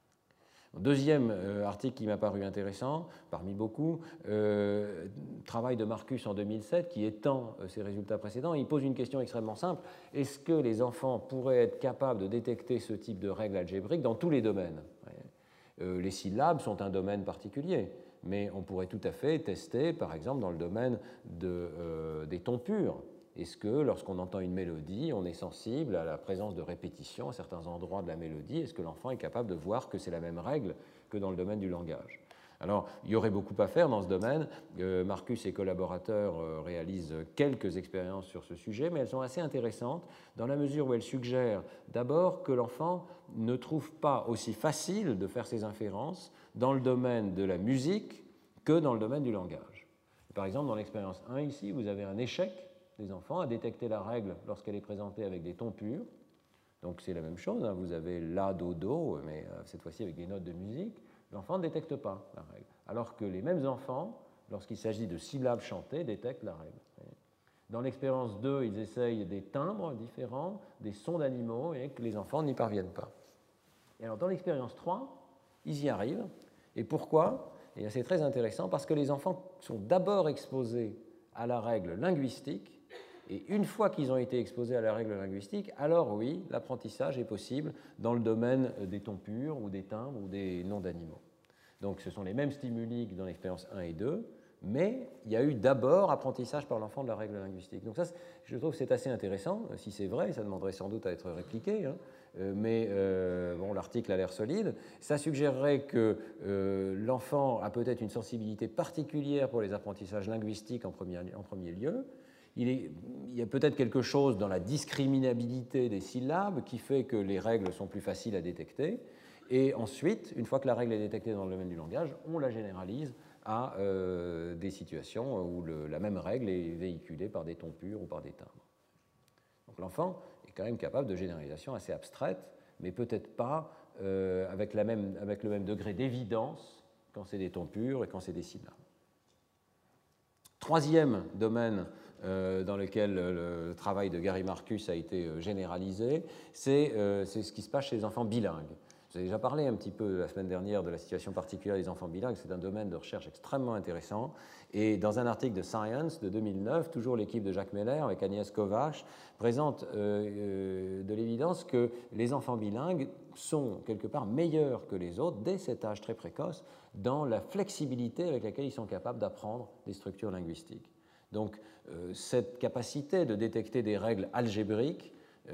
Deuxième euh, article qui m'a paru intéressant, parmi beaucoup, euh, travail de Marcus en deux mille sept qui étend euh, ses résultats précédents. Il pose une question extrêmement simple. Est-ce que les enfants pourraient être capables de détecter ce type de règles algébriques dans tous les domaines ? euh, Les syllabes sont un domaine particulier, mais on pourrait tout à fait tester, par exemple, dans le domaine de, euh, des tons purs. Est-ce que lorsqu'on entend une mélodie, on est sensible à la présence de répétitions à certains endroits de la mélodie? Est-ce que l'enfant est capable de voir que c'est la même règle que dans le domaine du langage? Alors, il y aurait beaucoup à faire dans ce domaine. Euh, Marcus et collaborateurs euh, réalisent quelques expériences sur ce sujet, mais elles sont assez intéressantes dans la mesure où elles suggèrent d'abord que l'enfant ne trouve pas aussi facile de faire ses inférences dans le domaine de la musique que dans le domaine du langage. Par exemple, dans l'expérience un ici, vous avez un échec des enfants à détecter la règle lorsqu'elle est présentée avec des tons purs. Donc c'est la même chose, hein. Vous avez la, do, do, mais euh, cette fois-ci avec des notes de musique. L'enfant ne détecte pas la règle, alors que les mêmes enfants, lorsqu'il s'agit de syllabes chantées, détectent la règle. Dans l'expérience deux, ils essayent des timbres différents, des sons d'animaux, et que les enfants n'y parviennent pas. Et alors dans l'expérience trois, ils y arrivent. Et pourquoi? Et c'est très intéressant, parce que les enfants sont d'abord exposés à la règle linguistique, et une fois qu'ils ont été exposés à la règle linguistique, alors oui, l'apprentissage est possible dans le domaine des tons purs ou des timbres ou des noms d'animaux. Donc ce sont les mêmes stimuli que dans l'expérience un et deux, mais il y a eu d'abord apprentissage par l'enfant de la règle linguistique. Donc ça, je trouve que c'est assez intéressant. Si c'est vrai, ça demanderait sans doute à être répliqué, hein. euh, mais euh, bon, l'article a l'air solide. Ça suggérerait que euh, l'enfant a peut-être une sensibilité particulière pour les apprentissages linguistiques en premier, en premier lieu. Il, est, il y a peut-être quelque chose dans la discriminabilité des syllabes qui fait que les règles sont plus faciles à détecter. Et ensuite, une fois que la règle est détectée dans le domaine du langage, on la généralise à euh, des situations où le, la même règle est véhiculée par des tons purs ou par des timbres. Donc l'enfant est quand même capable de généralisation assez abstraite, mais peut-être pas euh, avec, la même, avec le même degré d'évidence quand c'est des tons purs et quand c'est des syllabes. Troisième domaine euh, dans lequel le travail de Gary Marcus a été généralisé, c'est euh, ce qui se passe chez les enfants bilingues. J'ai déjà parlé un petit peu la semaine dernière de la situation particulière des enfants bilingues. C'est un domaine de recherche extrêmement intéressant. Et dans un article de Science de deux mille neuf, toujours l'équipe de Jacques Meller avec Agnès Kovacs présente euh, de l'évidence que les enfants bilingues sont quelque part meilleurs que les autres dès cet âge très précoce dans la flexibilité avec laquelle ils sont capables d'apprendre des structures linguistiques. Donc euh, cette capacité de détecter des règles algébriques,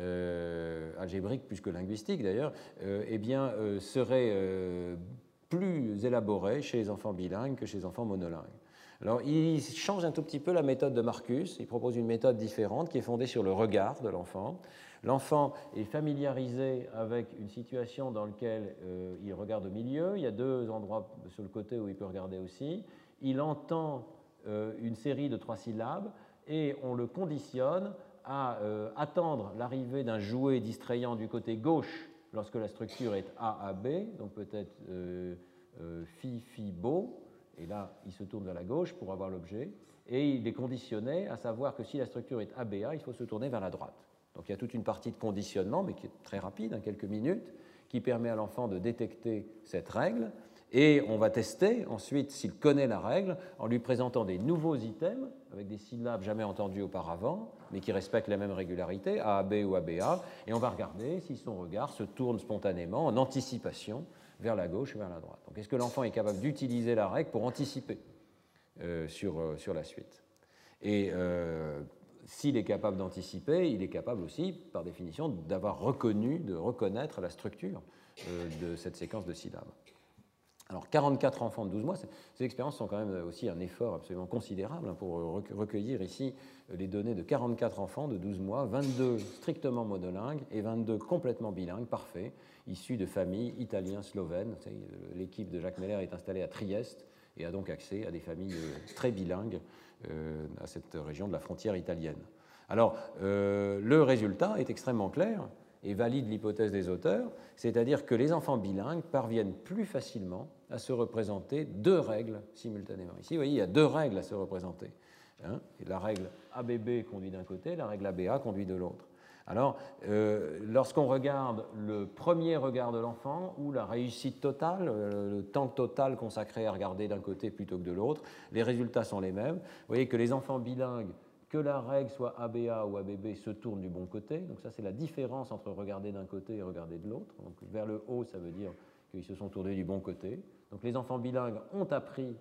Euh, algébrique plus que linguistique d'ailleurs, euh, eh bien, euh, serait euh, plus élaboré chez les enfants bilingues que chez les enfants monolingues. Alors, il change un tout petit peu la méthode de Marcus, il propose une méthode différente qui est fondée sur le regard de l'enfant. L'enfant est familiarisé avec une situation dans laquelle euh, il regarde au milieu, il y a deux endroits sur le côté où il peut regarder aussi, il entend euh, une série de trois syllabes et on le conditionne à euh, attendre l'arrivée d'un jouet distrayant du côté gauche lorsque la structure est A A B, donc peut-être euh, euh, Fi Fi Bo, et là il se tourne vers la gauche pour avoir l'objet, et il est conditionné à savoir que si la structure est A B A, il faut se tourner vers la droite. Donc il y a toute une partie de conditionnement, mais qui est très rapide, en quelques minutes, qui permet à l'enfant de détecter cette règle, et on va tester ensuite s'il connaît la règle en lui présentant des nouveaux items avec des syllabes jamais entendues auparavant, mais qui respectent la même régularité, A A B ou A B A, et on va regarder si son regard se tourne spontanément en anticipation vers la gauche ou vers la droite. Donc est-ce que l'enfant est capable d'utiliser la règle pour anticiper euh, sur, euh, sur la suite? Et euh, s'il est capable d'anticiper, il est capable aussi, par définition, d'avoir reconnu, de reconnaître la structure euh, de cette séquence de syllabes. Alors, quarante-quatre enfants de douze mois, ces expériences sont quand même aussi un effort absolument considérable pour recueillir ici les données de quarante-quatre enfants de douze mois, vingt-deux strictement monolingues et vingt-deux complètement bilingues, parfaits, issus de familles italiens, slovènes. L'équipe de Jacques Meller est installée à Trieste et a donc accès à des familles très bilingues euh, à cette région de la frontière italienne. Alors, euh, le résultat est extrêmement clair et valide l'hypothèse des auteurs, c'est-à-dire que les enfants bilingues parviennent plus facilement à se représenter deux règles simultanément. Ici, vous voyez, il y a deux règles à se représenter. Hein, et la règle A B B conduit d'un côté, la règle A B A conduit de l'autre. Alors, euh, lorsqu'on regarde le premier regard de l'enfant, ou la réussite totale, euh, le temps total consacré à regarder d'un côté plutôt que de l'autre, les résultats sont les mêmes. Vous voyez que les enfants bilingues, que la règle soit A B A ou A B B, se tourne du bon côté. Donc ça, c'est la différence entre regarder d'un côté et regarder de l'autre. Donc vers le haut, ça veut dire qu'ils se sont tournés du bon côté. Donc les enfants bilingues ont appris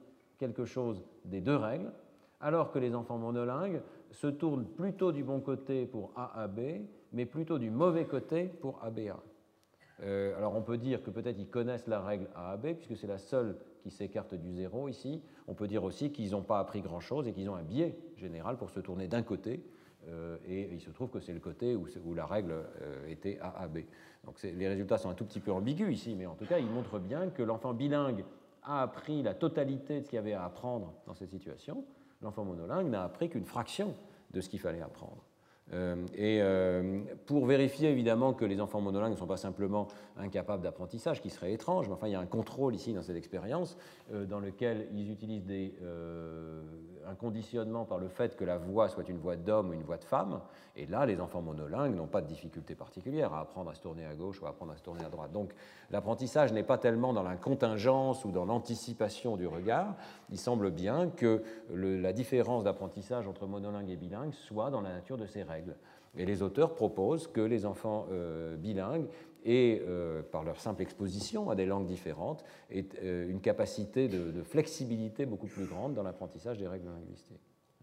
quelque chose des deux règles, alors que les enfants monolingues se tournent plutôt du bon côté pour A A B, mais plutôt du mauvais côté pour A B A. Euh, alors on peut dire que peut-être ils connaissent la règle A A B, puisque c'est la seule qui s'écarte du zéro ici. On peut dire aussi qu'ils n'ont pas appris grand-chose et qu'ils ont un biais général pour se tourner d'un côté, euh, et il se trouve que c'est le côté où, où la règle euh, était A A B. Donc les résultats sont un tout petit peu ambigus ici, mais en tout cas ils montrent bien que l'enfant bilingue a appris la totalité de ce qu'il y avait à apprendre dans cette situation. L'enfant monolingue n'a appris qu'une fraction de ce qu'il fallait apprendre. Euh, et euh, pour vérifier évidemment que les enfants monolingues ne sont pas simplement incapables d'apprentissage, qui serait étrange, mais enfin il y a un contrôle ici dans cette expérience euh, dans lequel ils utilisent des, euh, un conditionnement par le fait que la voix soit une voix d'homme ou une voix de femme, et là les enfants monolingues n'ont pas de difficulté particulière à apprendre à se tourner à gauche ou à apprendre à se tourner à droite. Donc l'apprentissage n'est pas tellement dans la contingence ou dans l'anticipation du regard, il semble bien que le, la différence d'apprentissage entre monolingue et bilingue soit dans la nature de ces règles. Et les auteurs proposent que les enfants euh, bilingues aient, euh, par leur simple exposition à des langues différentes, aient euh, une capacité de, de flexibilité beaucoup plus grande dans l'apprentissage des règles linguistiques.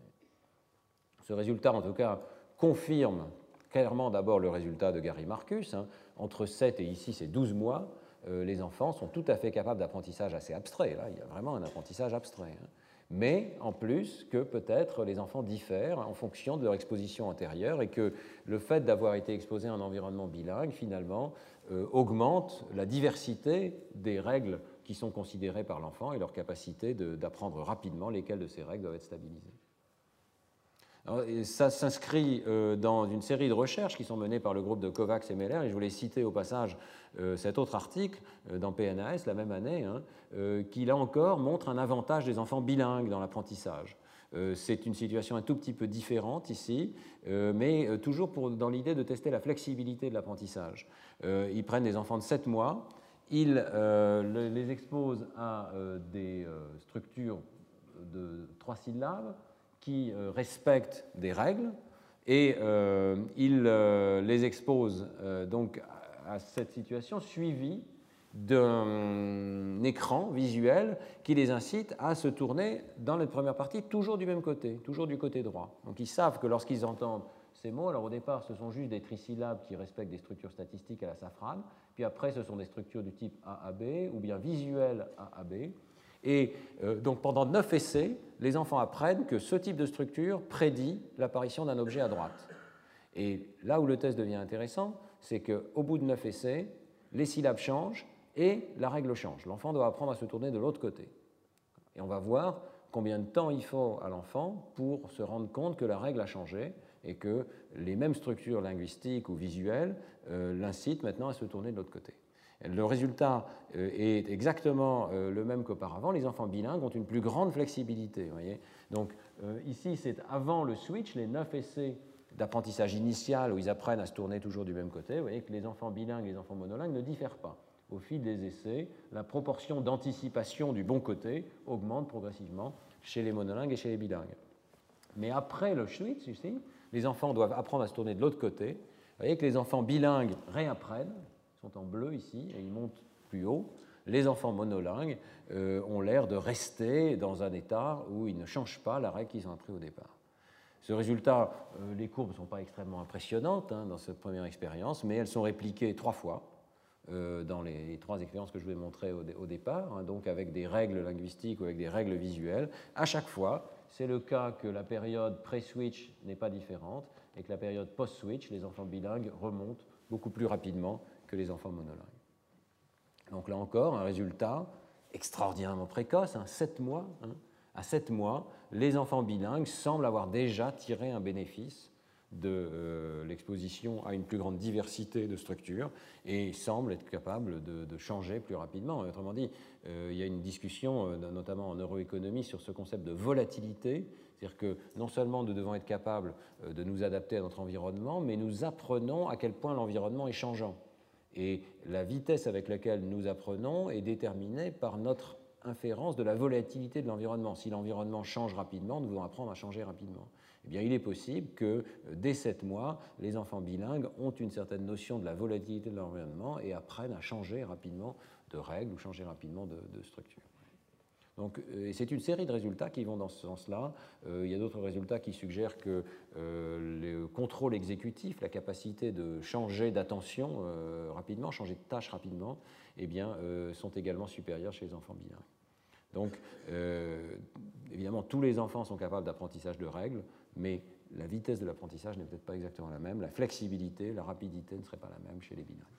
Ce résultat, en tout cas, confirme clairement d'abord le résultat de Gary Marcus. Hein. Entre sept et ici, c'est douze mois, euh, les enfants sont tout à fait capables d'apprentissage assez abstrait. Là, il y a vraiment un apprentissage abstrait. Hein. Mais en plus que peut-être les enfants diffèrent en fonction de leur exposition antérieure et que le fait d'avoir été exposé à un environnement bilingue, finalement, euh, augmente la diversité des règles qui sont considérées par l'enfant et leur capacité d'apprendre rapidement lesquelles de ces règles doivent être stabilisées. Alors, ça s'inscrit euh, dans une série de recherches qui sont menées par le groupe de Kovacs et Meller, et je voulais citer au passage euh, cet autre article euh, dans P N A S la même année, hein, euh, qui là encore montre un avantage des enfants bilingues dans l'apprentissage. Euh, c'est une situation un tout petit peu différente ici, euh, mais euh, toujours pour, dans l'idée de tester la flexibilité de l'apprentissage. Euh, ils prennent des enfants de sept mois, ils euh, le, les exposent à euh, des euh, structures de trois syllabes, qui euh, respectent des règles et euh, il euh, les expose euh, donc à, à cette situation suivie d'un écran visuel qui les incite à se tourner dans la première partie toujours du même côté, toujours du côté droit. Donc ils savent que lorsqu'ils entendent ces mots, alors au départ ce sont juste des trisyllabes qui respectent des structures statistiques à la Safran, puis après ce sont des structures du type A A B ou bien visuelles A A B. Et euh, donc pendant neuf essais, les enfants apprennent que ce type de structure prédit l'apparition d'un objet à droite. Et là où le test devient intéressant, c'est qu'au bout de neuf essais, les syllabes changent et la règle change. L'enfant doit apprendre à se tourner de l'autre côté. Et on va voir combien de temps il faut à l'enfant pour se rendre compte que la règle a changé et que les mêmes structures linguistiques ou visuelles euh, l'incitent maintenant à se tourner de l'autre côté. Le résultat est exactement le même qu'auparavant. Les enfants bilingues ont une plus grande flexibilité. Vous voyez. Donc ici, c'est avant le switch, les neuf essais d'apprentissage initial où ils apprennent à se tourner toujours du même côté. Vous voyez que les enfants bilingues et les enfants monolingues ne diffèrent pas. Au fil des essais, la proportion d'anticipation du bon côté augmente progressivement chez les monolingues et chez les bilingues. Mais après le switch, ici, les enfants doivent apprendre à se tourner de l'autre côté. Vous voyez que les enfants bilingues réapprennent, sont en bleu ici, et ils montent plus haut. Les enfants monolingues euh, ont l'air de rester dans un état où ils ne changent pas la règle qu'ils ont appris au départ. Ce résultat, euh, les courbes ne sont pas extrêmement impressionnantes hein, dans cette première expérience, mais elles sont répliquées trois fois euh, dans les, les trois expériences que je vous ai montrées au, au départ, hein, donc avec des règles linguistiques ou avec des règles visuelles. À chaque fois, c'est le cas que la période pré-switch n'est pas différente et que la période post-switch, les enfants bilingues remontent beaucoup plus rapidement que les enfants monolingues. Donc là encore, un résultat extraordinairement précoce, hein, sept mois. Hein. À sept mois, les enfants bilingues semblent avoir déjà tiré un bénéfice de euh, l'exposition à une plus grande diversité de structures et semblent être capables de, de changer plus rapidement. Autrement dit, euh, il y a une discussion, euh, notamment en neuroéconomie, sur ce concept de volatilité, c'est-à-dire que non seulement nous devons être capables euh, de nous adapter à notre environnement, mais nous apprenons à quel point l'environnement est changeant. Et la vitesse avec laquelle nous apprenons est déterminée par notre inférence de la volatilité de l'environnement. Si l'environnement change rapidement, nous devons apprendre à changer rapidement. Eh bien, il est possible que dès sept mois, les enfants bilingues ont une certaine notion de la volatilité de l'environnement et apprennent à changer rapidement de règles ou changer rapidement de, de structure. Donc, euh, c'est une série de résultats qui vont dans ce sens-là. Euh, il y a d'autres résultats qui suggèrent que euh, le contrôle exécutif, la capacité de changer d'attention euh, rapidement, changer de tâche rapidement, eh bien, euh, sont également supérieurs chez les enfants bilingues. Donc, euh, évidemment, tous les enfants sont capables d'apprentissage de règles, mais la vitesse de l'apprentissage n'est peut-être pas exactement la même. La flexibilité, la rapidité ne serait pas la même chez les bilingues.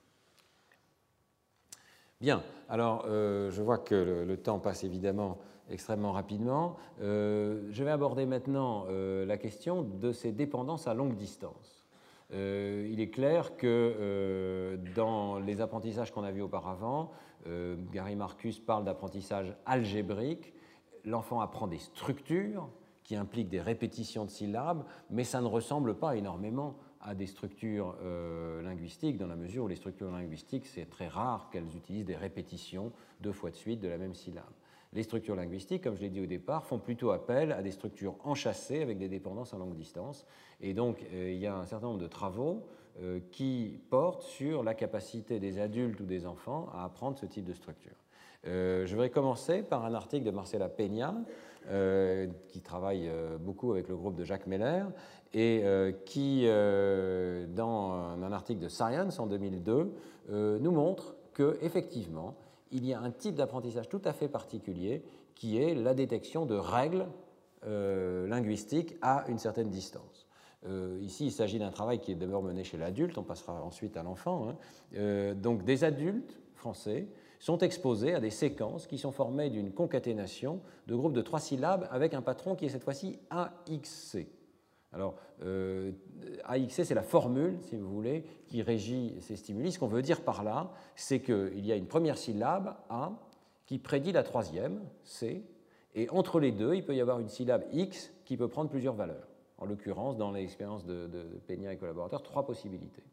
Bien, alors euh, je vois que le, le temps passe évidemment extrêmement rapidement. Euh, je vais aborder maintenant euh, la question de ces dépendances à longue distance. Euh, il est clair que euh, dans les apprentissages qu'on a vus auparavant, euh, Gary Marcus parle d'apprentissage algébrique. L'enfant apprend des structures qui impliquent des répétitions de syllabes, mais ça ne ressemble pas énormément à des structures euh, linguistiques, dans la mesure où les structures linguistiques, c'est très rare qu'elles utilisent des répétitions deux fois de suite de la même syllabe. Les structures linguistiques, comme je l'ai dit au départ, font plutôt appel à des structures enchâssées avec des dépendances à longue distance. Et donc, euh, il y a un certain nombre de travaux euh, qui portent sur la capacité des adultes ou des enfants à apprendre ce type de structure. Euh, je vais commencer par un article de Marcela Peña, euh, qui travaille euh, beaucoup avec le groupe de Jacques Meller, et euh, qui, euh, dans un article de Science en deux mille deux, euh, nous montre qu'effectivement, il y a un type d'apprentissage tout à fait particulier qui est la détection de règles euh, linguistiques à une certaine distance. Euh, ici, il s'agit d'un travail qui est d'abord mené chez l'adulte, on passera ensuite à l'enfant. Hein. Euh, donc, des adultes français sont exposés à des séquences qui sont formées d'une concaténation de groupes de trois syllabes avec un patron qui est cette fois-ci A X C. Alors, euh, A X C, c'est la formule, si vous voulez, qui régit ces stimuli. Ce qu'on veut dire par là, c'est qu'il y a une première syllabe, A, qui prédit la troisième, C, et entre les deux, il peut y avoir une syllabe X qui peut prendre plusieurs valeurs. En l'occurrence, dans l'expérience de, de, de Peña et collaborateurs, trois possibilités.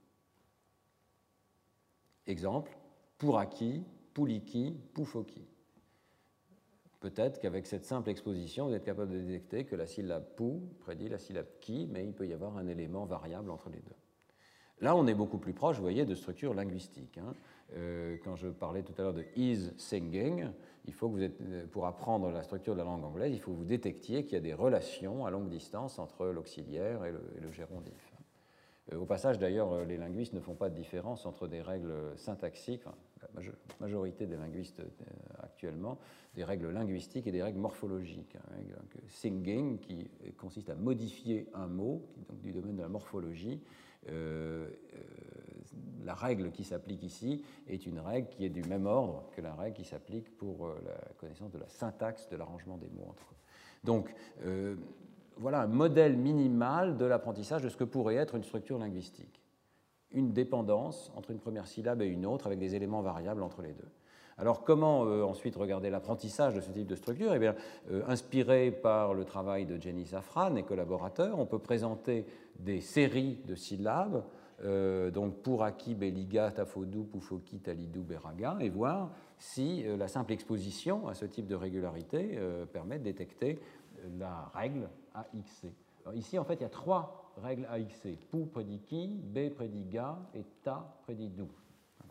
Exemple, Pouraki, Pouliki, Poufoki. Peut-être qu'avec cette simple exposition, vous êtes capable de détecter que la syllabe pou prédit la syllabe ki, mais il peut y avoir un élément variable entre les deux. Là, on est beaucoup plus proche, vous voyez, de structures linguistiques. Hein. Euh, quand je parlais tout à l'heure de is singing, il faut que vous êtes, pour apprendre la structure de la langue anglaise, il faut que vous détectiez qu'il y a des relations à longue distance entre l'auxiliaire et le, et le gérondif. Au passage, d'ailleurs, les linguistes ne font pas de différence entre des règles syntaxiques, enfin, la majorité des linguistes actuellement, des règles linguistiques et des règles morphologiques. Donc, singing, qui consiste à modifier un mot, donc du domaine de la morphologie. Euh, euh, la règle qui s'applique ici est une règle qui est du même ordre que la règle qui s'applique pour la connaissance de la syntaxe de l'arrangement des mots entre eux. Donc, euh, voilà un modèle minimal de l'apprentissage de ce que pourrait être une structure linguistique. Une dépendance entre une première syllabe et une autre avec des éléments variables entre les deux. Alors comment euh, ensuite regarder l'apprentissage de ce type de structure? Eh bien, euh, inspiré par le travail de Jenny Safran et collaborateurs, on peut présenter des séries de syllabes, euh, donc Pouraki, Beliga, Tafodou, Poufoki, Talidou, Beraga, et voir si euh, la simple exposition à ce type de régularité euh, permet de détecter la règle A X C. Alors ici, en fait, il y a trois règles A X C. Pou prédit ki, B prédit ga et Ta prédit dou. Voilà.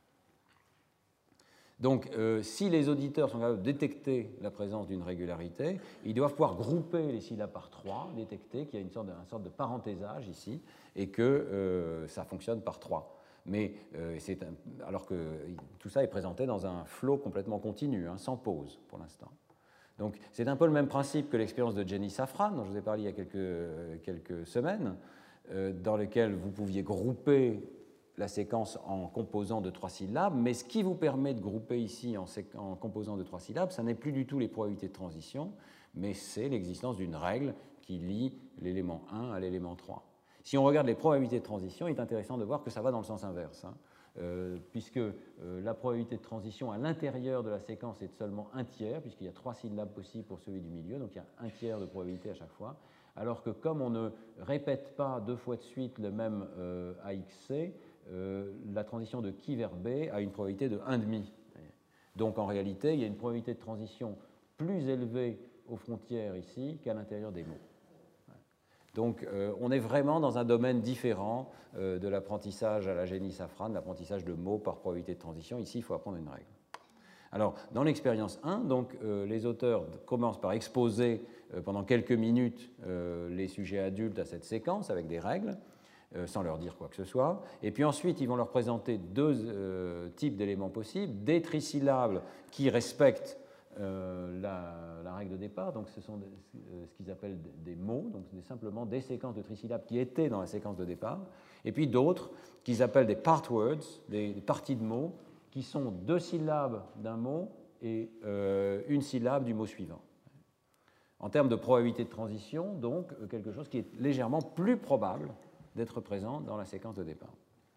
Donc, euh, si les auditeurs sont capables de détecter la présence d'une régularité, ils doivent pouvoir grouper les syllabes par trois, détecter qu'il y a une sorte de, une sorte de parenthésage ici, et que euh, ça fonctionne par trois. Mais euh, c'est un, alors que tout ça est présenté dans un flot complètement continu, hein, sans pause pour l'instant. Donc, c'est un peu le même principe que l'expérience de Jenny Safran, dont je vous ai parlé il y a quelques, quelques semaines, euh, dans lequel vous pouviez grouper la séquence en composant de trois syllabes, mais ce qui vous permet de grouper ici en, en composant de trois syllabes, ça n'est plus du tout les probabilités de transition, mais c'est l'existence d'une règle qui lie l'élément un à l'élément trois. Si on regarde les probabilités de transition, il est intéressant de voir que ça va dans le sens inverse, hein. Euh, puisque euh, la probabilité de transition à l'intérieur de la séquence est de seulement un tiers, puisqu'il y a trois syllabes possibles pour celui du milieu, donc il y a un tiers de probabilité à chaque fois, alors que comme on ne répète pas deux fois de suite le même euh, A X C, euh, la transition de qui vers B a une probabilité de un virgule cinq. Donc en réalité, il y a une probabilité de transition plus élevée aux frontières ici qu'à l'intérieur des mots. Donc euh, on est vraiment dans un domaine différent euh, de l'apprentissage à la Jenny Safran, l'apprentissage de mots par probabilité de transition. Ici, il faut apprendre une règle. Alors, dans l'expérience un, donc, euh, les auteurs commencent par exposer euh, pendant quelques minutes euh, les sujets adultes à cette séquence avec des règles, euh, sans leur dire quoi que ce soit. Et puis ensuite, ils vont leur présenter deux euh, types d'éléments possibles, des trisyllabes qui respectent euh, la, la règle de départ, donc ce sont des, euh, ce qu'ils appellent des mots, donc c'est simplement des séquences de trisyllabes qui étaient dans la séquence de départ, et puis d'autres qu'ils appellent des part words, des, des parties de mots, qui sont deux syllabes d'un mot et euh, une syllabe du mot suivant. En termes de probabilité de transition, donc quelque chose qui est légèrement plus probable d'être présent dans la séquence de départ.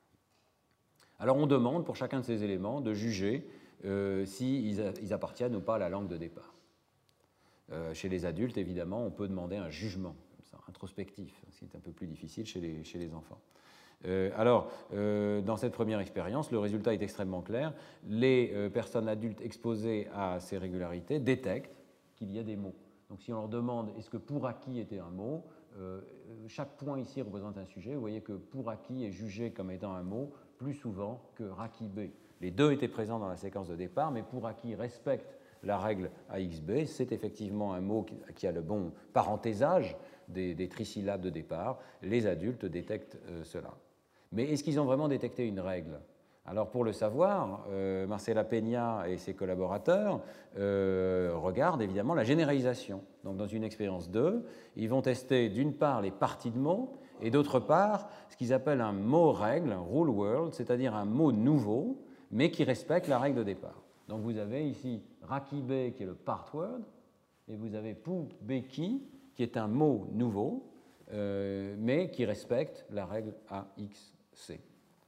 Alors on demande pour chacun de ces éléments de juger euh, s'ils ils appartiennent ou pas à la langue de départ. Euh, chez les adultes, évidemment, on peut demander un jugement, comme ça, introspectif, ce qui est un peu plus difficile chez les, chez les enfants. Euh, alors, euh, dans cette première expérience, le résultat est extrêmement clair. Les euh, personnes adultes exposées à ces régularités détectent qu'il y a des mots. Donc, si on leur demande est-ce que pour acquis était un mot, euh, chaque point ici représente un sujet. Vous voyez que pour acquis est jugé comme étant un mot plus souvent que rakibé. Les deux étaient présents dans la séquence de départ, mais pour acquis respecte la règle A X B. C'est effectivement un mot qui a le bon parenthésage des, des trisyllabes de départ. Les adultes détectent euh, cela. Mais est-ce qu'ils ont vraiment détecté une règle? Alors pour le savoir, euh, Marcela Peña et ses collaborateurs euh, regardent évidemment la généralisation. Donc dans une expérience deux, ils vont tester d'une part les parties de mots et d'autre part ce qu'ils appellent un mot-règle, un rule word, c'est-à-dire un mot nouveau mais qui respecte la règle de départ. Donc vous avez ici rakibe qui est le part word et vous avez pubeki qui est un mot nouveau euh, mais qui respecte la règle A X C.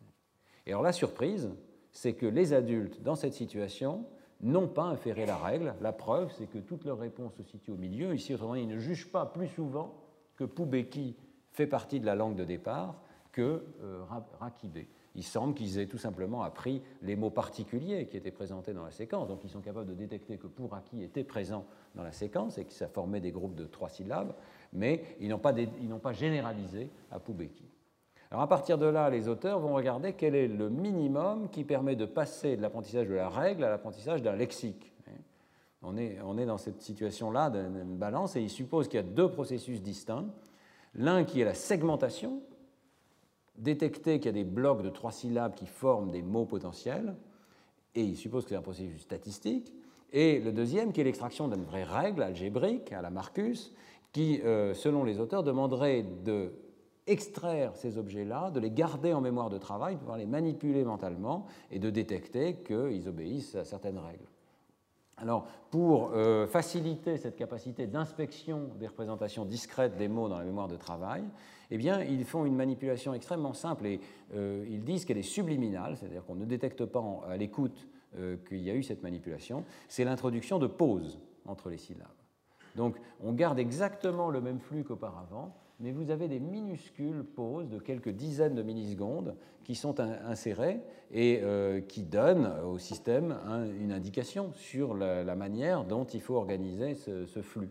Et alors la surprise, c'est que les adultes, dans cette situation, n'ont pas inféré la règle. La preuve, c'est que toutes leurs réponses se situent au milieu. Ici, autrement dit, ils ne jugent pas plus souvent que Pubeki fait partie de la langue de départ que euh, Rakibe. Il semble qu'ils aient tout simplement appris les mots particuliers qui étaient présentés dans la séquence. Donc ils sont capables de détecter que Puraki était présent dans la séquence et que ça formait des groupes de trois syllabes, mais ils n'ont pas, ils n'ont pas généralisé à Pubeki. Alors à partir de là, les auteurs vont regarder quel est le minimum qui permet de passer de l'apprentissage de la règle à l'apprentissage d'un lexique. On est, on est dans cette situation-là d'une balance et ils supposent qu'il y a deux processus distincts. L'un qui est la segmentation, détecter qu'il y a des blocs de trois syllabes qui forment des mots potentiels, et ils supposent que c'est un processus statistique. Et le deuxième qui est l'extraction d'une vraie règle algébrique à la Marcus, qui, euh, selon les auteurs, demanderait de extraire ces objets-là, de les garder en mémoire de travail, de pouvoir les manipuler mentalement et de détecter qu'ils obéissent à certaines règles. Alors, pour euh, faciliter cette capacité d'inspection des représentations discrètes des mots dans la mémoire de travail, eh bien, ils font une manipulation extrêmement simple et euh, ils disent qu'elle est subliminale, c'est-à-dire qu'on ne détecte pas en, à l'écoute euh, qu'il y a eu cette manipulation, c'est l'introduction de pauses entre les syllabes. Donc, on garde exactement le même flux qu'auparavant, mais vous avez des minuscules pauses de quelques dizaines de millisecondes qui sont insérées et euh, qui donnent au système un, une indication sur la, la manière dont il faut organiser ce, ce flux.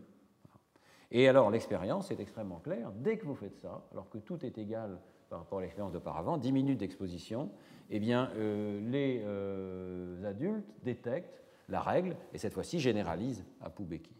Et alors l'expérience est extrêmement claire. Dès que vous faites ça, alors que tout est égal par rapport à l'expérience d'auparavant, dix minutes d'exposition, eh bien, euh, les euh, adultes détectent la règle et cette fois-ci généralisent à Pubeki.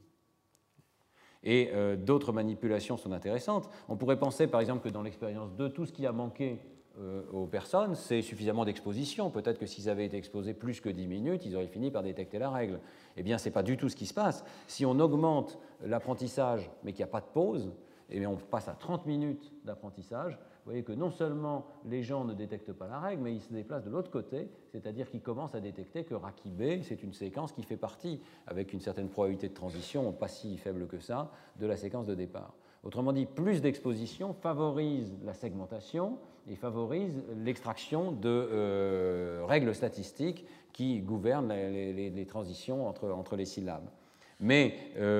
Et euh, d'autres manipulations sont intéressantes. On pourrait penser, par exemple, que dans l'expérience deux, tout ce qui a manqué euh, aux personnes, c'est suffisamment d'exposition. Peut-être que s'ils avaient été exposés plus que dix minutes, ils auraient fini par détecter la règle. Eh bien, ce n'est pas du tout ce qui se passe. Si on augmente l'apprentissage, mais qu'il n'y a pas de pause, eh bien, on passe à trente minutes d'apprentissage. Vous voyez que non seulement les gens ne détectent pas la règle, mais ils se déplacent de l'autre côté, c'est-à-dire qu'ils commencent à détecter que Rakibe, c'est une séquence qui fait partie, avec une certaine probabilité de transition, pas si faible que ça, de la séquence de départ. Autrement dit, plus d'exposition favorise la segmentation et favorise l'extraction de euh, règles statistiques qui gouvernent les, les, les transitions entre, entre les syllabes. Mais,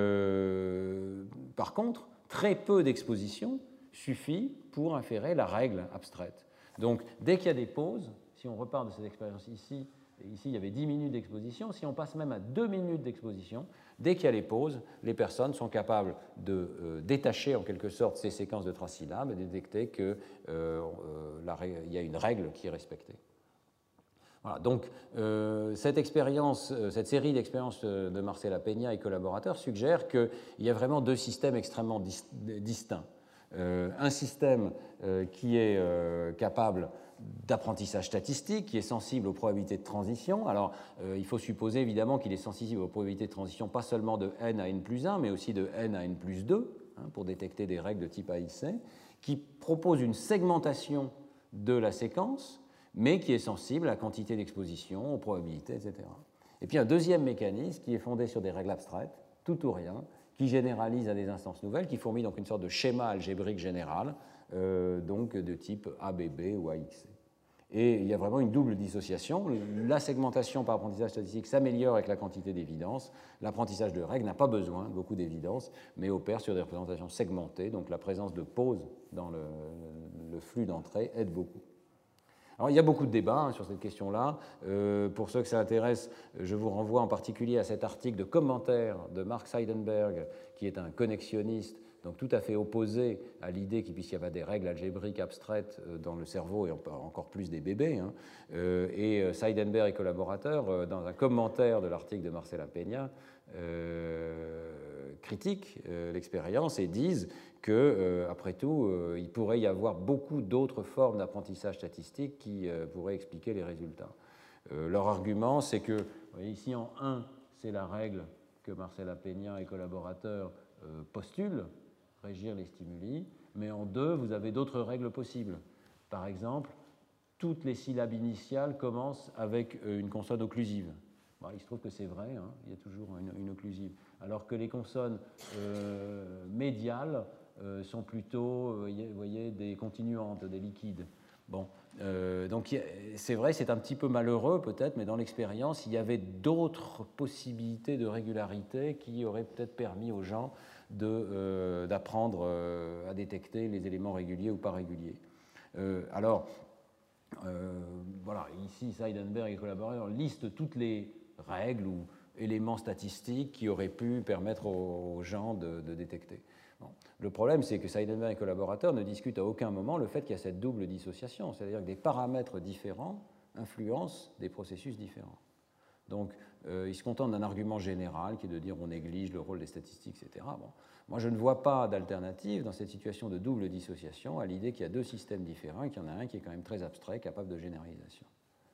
euh, par contre, très peu d'exposition suffit pour inférer la règle abstraite. Donc, dès qu'il y a des pauses, si on repart de cette expérience ici, ici il y avait dix minutes d'exposition, si on passe même à deux minutes d'exposition, dès qu'il y a les pauses, les personnes sont capables de euh, détacher en quelque sorte ces séquences de trois syllabes et de détecter qu'il euh, euh, y a une règle qui est respectée. Voilà, donc euh, cette expérience, cette série d'expériences de Marcela Peña et collaborateurs suggère qu'il y a vraiment deux systèmes extrêmement dis distincts. Euh, un système euh, qui est euh, capable d'apprentissage statistique, qui est sensible aux probabilités de transition. Alors, euh, il faut supposer évidemment qu'il est sensible aux probabilités de transition pas seulement de n à n plus un, mais aussi de n à n plus deux, hein, pour détecter des règles de type A X C, qui propose une segmentation de la séquence, mais qui est sensible à la quantité d'exposition, aux probabilités, et cetera. Et puis un deuxième mécanisme qui est fondé sur des règles abstraites, tout ou rien, qui généralise à des instances nouvelles, qui fournit donc une sorte de schéma algébrique général, euh, donc de type A B B ou A X C. Et il y a vraiment une double dissociation. La segmentation par apprentissage statistique s'améliore avec la quantité d'évidence. L'apprentissage de règles n'a pas besoin de beaucoup d'évidence, mais opère sur des représentations segmentées, donc la présence de pauses dans le, le flux d'entrée aide beaucoup. Alors, il y a beaucoup de débats hein, sur cette question-là. Euh, pour ceux que ça intéresse, je vous renvoie en particulier à cet article de commentaire de Mark Seidenberg, qui est un connexionniste, donc tout à fait opposé à l'idée qu'il puisse y avoir des règles algébriques abstraites dans le cerveau, et encore plus des bébés. Hein. Euh, et Seidenberg et collaborateurs, dans un commentaire de l'article de Marcela Peña, euh, critiquent euh, l'expérience et disent que, euh, après tout, euh, il pourrait y avoir beaucoup d'autres formes d'apprentissage statistique qui euh, pourraient expliquer les résultats. Euh, leur argument, c'est que, vous voyez, ici en un, c'est la règle que Marcela Peña et collaborateurs euh, postulent, régir les stimuli, mais en deux, vous avez d'autres règles possibles. Par exemple, toutes les syllabes initiales commencent avec une consonne occlusive. Bon, il se trouve que c'est vrai, hein, il y a toujours une, une occlusive. Alors que les consonnes euh, médiales euh, sont plutôt, euh, vous voyez, des continuantes, des liquides. Bon, euh, donc c'est vrai, c'est un petit peu malheureux peut-être, mais dans l'expérience, il y avait d'autres possibilités de régularité qui auraient peut-être permis aux gens d'apprendre euh, euh, à détecter les éléments réguliers ou pas réguliers. Euh, alors, euh, voilà, ici, Seidenberg et collaborateurs listent toutes les règles ou éléments statistiques qui auraient pu permettre aux, aux gens de, de détecter. Bon. Le problème, c'est que Seidenberg et collaborateurs ne discutent à aucun moment le fait qu'il y a cette double dissociation, c'est-à-dire que des paramètres différents influencent des processus différents. Donc, euh, ils se contentent d'un argument général qui est de dire on néglige le rôle des statistiques, et cetera. Bon. Moi, je ne vois pas d'alternative dans cette situation de double dissociation à l'idée qu'il y a deux systèmes différents et qu'il y en a un qui est quand même très abstrait, capable de généralisation.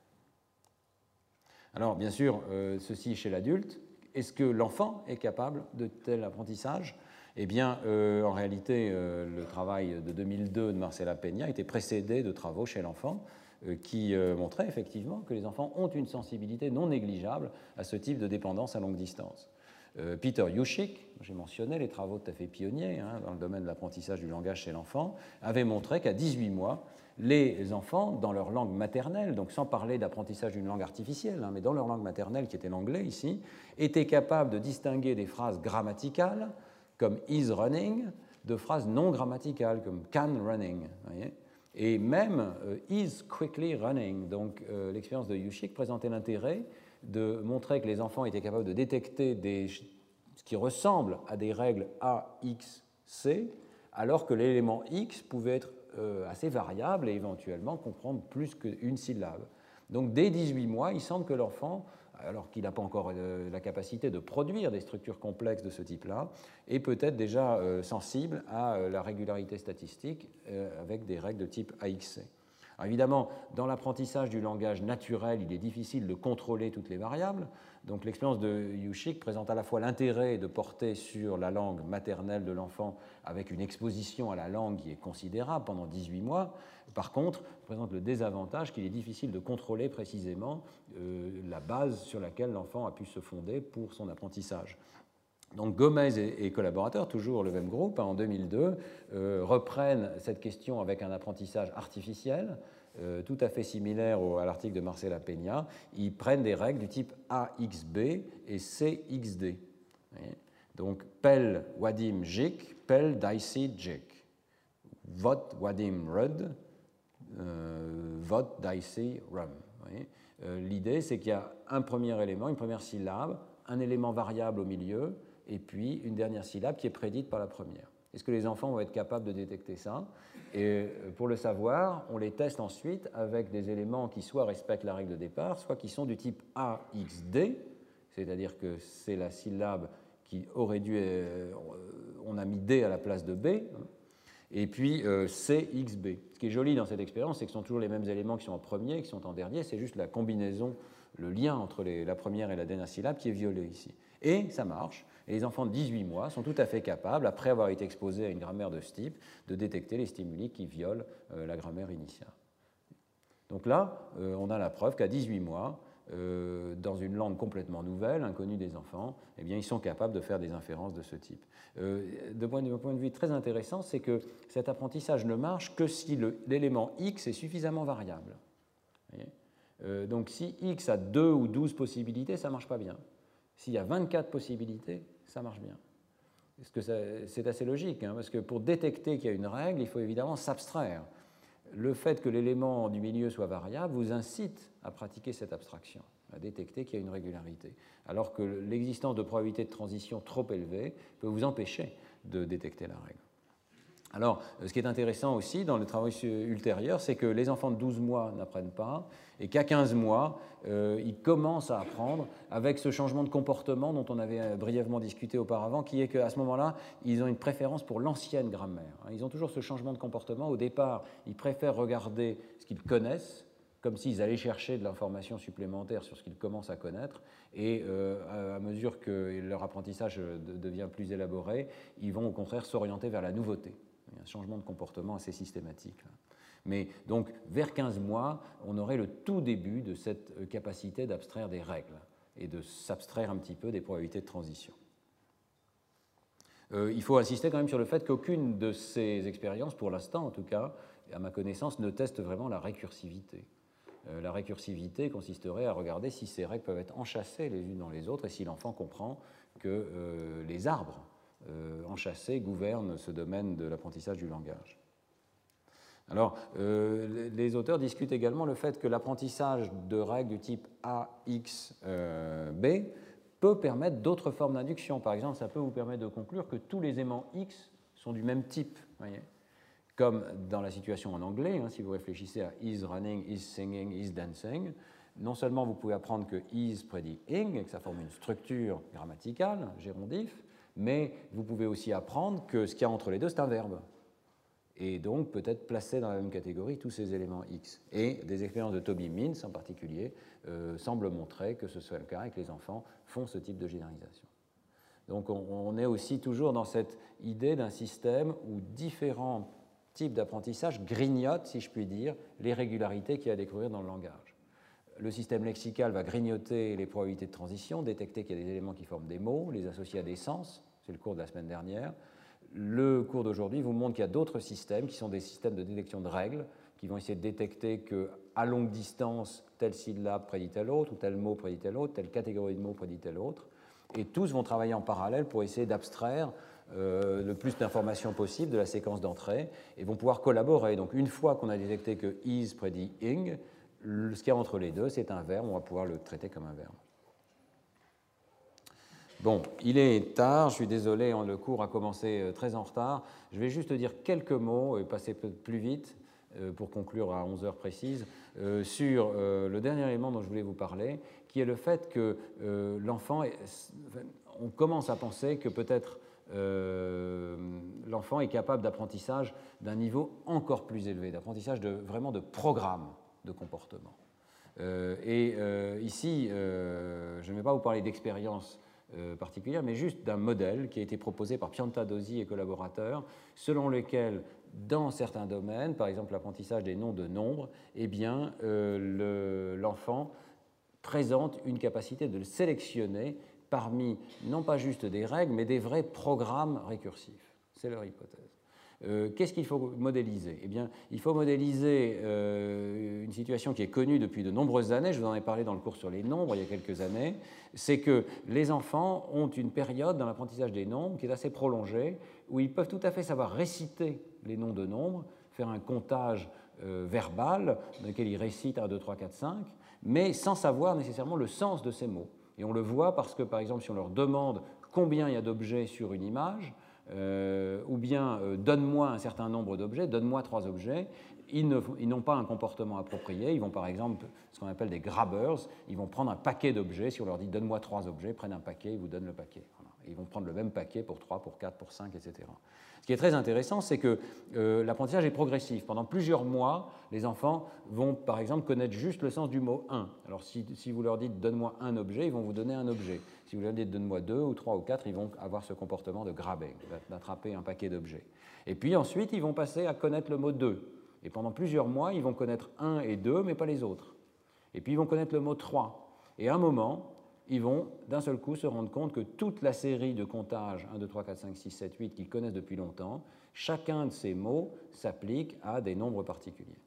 Alors, bien sûr, euh, ceci chez l'adulte. Est-ce que l'enfant est capable de tel apprentissage? Eh bien, euh, en réalité, euh, le travail de deux mille deux de Marcela Peña était précédé de travaux chez l'enfant euh, qui euh, montraient effectivement que les enfants ont une sensibilité non négligeable à ce type de dépendance à longue distance. Euh, Peter Yushik, j'ai mentionné les travaux tout à fait pionniers hein, dans le domaine de l'apprentissage du langage chez l'enfant, avait montré qu'à dix-huit mois, les enfants, dans leur langue maternelle, donc sans parler d'apprentissage d'une langue artificielle, hein, mais dans leur langue maternelle, qui était l'anglais ici, étaient capables de distinguer des phrases grammaticales, comme is running, de phrases non grammaticales, comme can running. Voyez, et même euh, is quickly running. Donc euh, l'expérience de Yushik présentait l'intérêt de montrer que les enfants étaient capables de détecter des, ce qui ressemble à des règles A, X, C, alors que l'élément X pouvait être euh, assez variable et éventuellement comprendre plus qu'une syllabe. Donc dès dix-huit mois, il semble que l'enfant, alors qu'il n'a pas encore euh, la capacité de produire des structures complexes de ce type-là, est peut-être déjà euh, sensible à euh, la régularité statistique euh, avec des règles de type A X C. Alors évidemment, dans l'apprentissage du langage naturel, il est difficile de contrôler toutes les variables. Donc l'expérience de Yushik présente à la fois l'intérêt de porter sur la langue maternelle de l'enfant avec une exposition à la langue qui est considérable pendant dix-huit mois. Par contre, présente le désavantage qu'il est difficile de contrôler précisément euh, la base sur laquelle l'enfant a pu se fonder pour son apprentissage. Donc Gomez et collaborateurs, toujours le même groupe, en deux mille deux, euh, reprennent cette question avec un apprentissage artificiel, euh, tout à fait similaire au, à l'article de Marcela Peña. Ils prennent des règles du type A X B et C X D. Donc Pel Wadim Jik, Pel Dicey Jik. Vot Wadim Rud, euh, Vot Dicey Rum. Euh, L'idée, c'est qu'il y a un premier élément, une première syllabe, un élément variable au milieu, et puis une dernière syllabe qui est prédite par la première. Est-ce que les enfants vont être capables de détecter ça? et pour le savoir, on les teste ensuite avec des éléments qui soit respectent la règle de départ, soit qui sont du type A X D, c'est-à-dire que c'est la syllabe qui aurait dû... Euh, on a mis D à la place de B, et puis euh, C X B. Ce qui est joli dans cette expérience, c'est que ce sont toujours les mêmes éléments qui sont en premier et qui sont en dernier, c'est juste la combinaison, le lien entre les, la première et la dernière syllabe qui est violé ici. Et ça marche, et les enfants de dix-huit mois sont tout à fait capables, après avoir été exposés à une grammaire de ce type, de détecter les stimuli qui violent euh, la grammaire initiale. Donc là, euh, on a la preuve qu'à dix-huit mois, euh, dans une langue complètement nouvelle, inconnue des enfants, eh bien, ils sont capables de faire des inférences de ce type. Euh, de point de, point de vue très intéressant, c'est que cet apprentissage ne marche que si l'élément X est suffisamment variable. Vous voyez ? Euh, donc si X a deux ou douze possibilités, ça ne marche pas bien. S'il y a vingt-quatre possibilités, ça marche bien. C'est assez logique, hein, parce que pour détecter qu'il y a une règle, il faut évidemment s'abstraire. Le fait que l'élément du milieu soit variable vous incite à pratiquer cette abstraction, à détecter qu'il y a une régularité, alors que l'existence de probabilités de transition trop élevées peut vous empêcher de détecter la règle. Alors, ce qui est intéressant aussi dans le travail ultérieur, c'est que les enfants de douze mois n'apprennent pas et qu'à quinze mois, euh, ils commencent à apprendre avec ce changement de comportement dont on avait brièvement discuté auparavant, qui est qu'à ce moment-là, ils ont une préférence pour l'ancienne grammaire. Ils ont toujours ce changement de comportement. Au départ, ils préfèrent regarder ce qu'ils connaissent, comme s'ils allaient chercher de l'information supplémentaire sur ce qu'ils commencent à connaître, et euh, à mesure que leur apprentissage devient plus élaboré, ils vont au contraire s'orienter vers la nouveauté. Il y a un changement de comportement assez systématique. Mais donc, vers quinze mois, on aurait le tout début de cette capacité d'abstraire des règles et de s'abstraire un petit peu des probabilités de transition. Euh, il faut insister quand même sur le fait qu'aucune de ces expériences, pour l'instant en tout cas, à ma connaissance, ne teste vraiment la récursivité. Euh, la récursivité consisterait à regarder si ces règles peuvent être enchâssées les unes dans les autres et si l'enfant comprend que euh, les arbres Euh, enchâssés gouvernent ce domaine de l'apprentissage du langage. Alors, euh, les auteurs discutent également le fait que l'apprentissage de règles du type A X B peut permettre d'autres formes d'induction. Par exemple, ça peut vous permettre de conclure que tous les aimants X sont du même type, voyez, comme dans la situation en anglais, hein, si vous réfléchissez à is running, is singing, is dancing. Non seulement vous pouvez apprendre que is prédit ing, et que ça forme une structure grammaticale, gérondif, mais vous pouvez aussi apprendre que ce qu'il y a entre les deux, c'est un verbe. Et donc, peut-être placer dans la même catégorie tous ces éléments X. Et des expériences de Toby Mintz, en particulier, euh, semblent montrer que ce soit le cas et que les enfants font ce type de généralisation. Donc, on, on est aussi toujours dans cette idée d'un système où différents types d'apprentissage grignotent, si je puis dire, les régularités qu'il y a à découvrir dans le langage. Le système lexical va grignoter les probabilités de transition, détecter qu'il y a des éléments qui forment des mots, les associer à des sens. C'est le cours de la semaine dernière. Le cours d'aujourd'hui vous montre qu'il y a d'autres systèmes qui sont des systèmes de détection de règles, qui vont essayer de détecter qu'à longue distance, telle syllabe prédit telle autre, ou tel mot prédit telle autre, telle catégorie de mots prédit telle autre. Et tous vont travailler en parallèle pour essayer d'abstraire euh, le plus d'informations possible de la séquence d'entrée et vont pouvoir collaborer. Donc, une fois qu'on a détecté que is prédit ing, ce qu'il y a entre les deux, c'est un verbe, on va pouvoir le traiter comme un verbe. Bon, il est tard, je suis désolé, le cours a commencé très en retard. Je vais juste dire quelques mots et passer plus vite pour conclure à onze heures précises sur le dernier élément dont je voulais vous parler, qui est le fait que l'enfant, on commence à penser que peut-être l'enfant est capable d'apprentissage d'un niveau encore plus élevé, d'apprentissage de, vraiment de programme de comportement. Euh, et euh, ici, euh, je ne vais pas vous parler d'expérience euh, particulière, mais juste d'un modèle qui a été proposé par Piantadossi et collaborateurs, selon lequel, dans certains domaines, par exemple l'apprentissage des noms de nombres, eh bien, euh, l'enfant présente une capacité de le sélectionner parmi, non pas juste des règles, mais des vrais programmes récursifs. C'est leur hypothèse. Euh, Qu'est-ce qu'il faut modéliser? Eh bien, il faut modéliser euh, une situation qui est connue depuis de nombreuses années, je vous en ai parlé dans le cours sur les nombres il y a quelques années, c'est que les enfants ont une période dans l'apprentissage des nombres qui est assez prolongée, où ils peuvent tout à fait savoir réciter les noms de nombres, faire un comptage euh, verbal dans lequel ils récitent un, deux, trois, quatre, cinq, mais sans savoir nécessairement le sens de ces mots. Et on le voit parce que, par exemple, si on leur demande combien il y a d'objets sur une image, euh, ou bien euh, donne-moi un certain nombre d'objets, donne-moi trois objets, ils, ne, ils n'ont pas un comportement approprié. Ils vont par exemple, ce qu'on appelle des grabbers, ils vont prendre un paquet d'objets. Si on leur dit donne-moi trois objets, prennent un paquet, ils vous donnent le paquet. Voilà. Ils vont prendre le même paquet pour trois, pour quatre, pour cinq, et cetera. Ce qui est très intéressant, c'est que euh, l'apprentissage est progressif. Pendant plusieurs mois, les enfants vont, par exemple, connaître juste le sens du mot un. Alors, si, si vous leur dites « donne-moi un objet », ils vont vous donner un objet. Si vous leur dites « donne-moi deux ou trois ou quatre », ils vont avoir ce comportement de grabber, d'attraper un paquet d'objets. Et puis ensuite, ils vont passer à connaître le mot « deux ». Et pendant plusieurs mois, ils vont connaître un et deux, mais pas les autres. Et puis, ils vont connaître le mot « trois ». Et à un moment, ils vont d'un seul coup se rendre compte que toute la série de comptages un, deux, trois, quatre, cinq, six, sept, huit qu'ils connaissent depuis longtemps, chacun de ces mots s'applique à des nombres particuliers.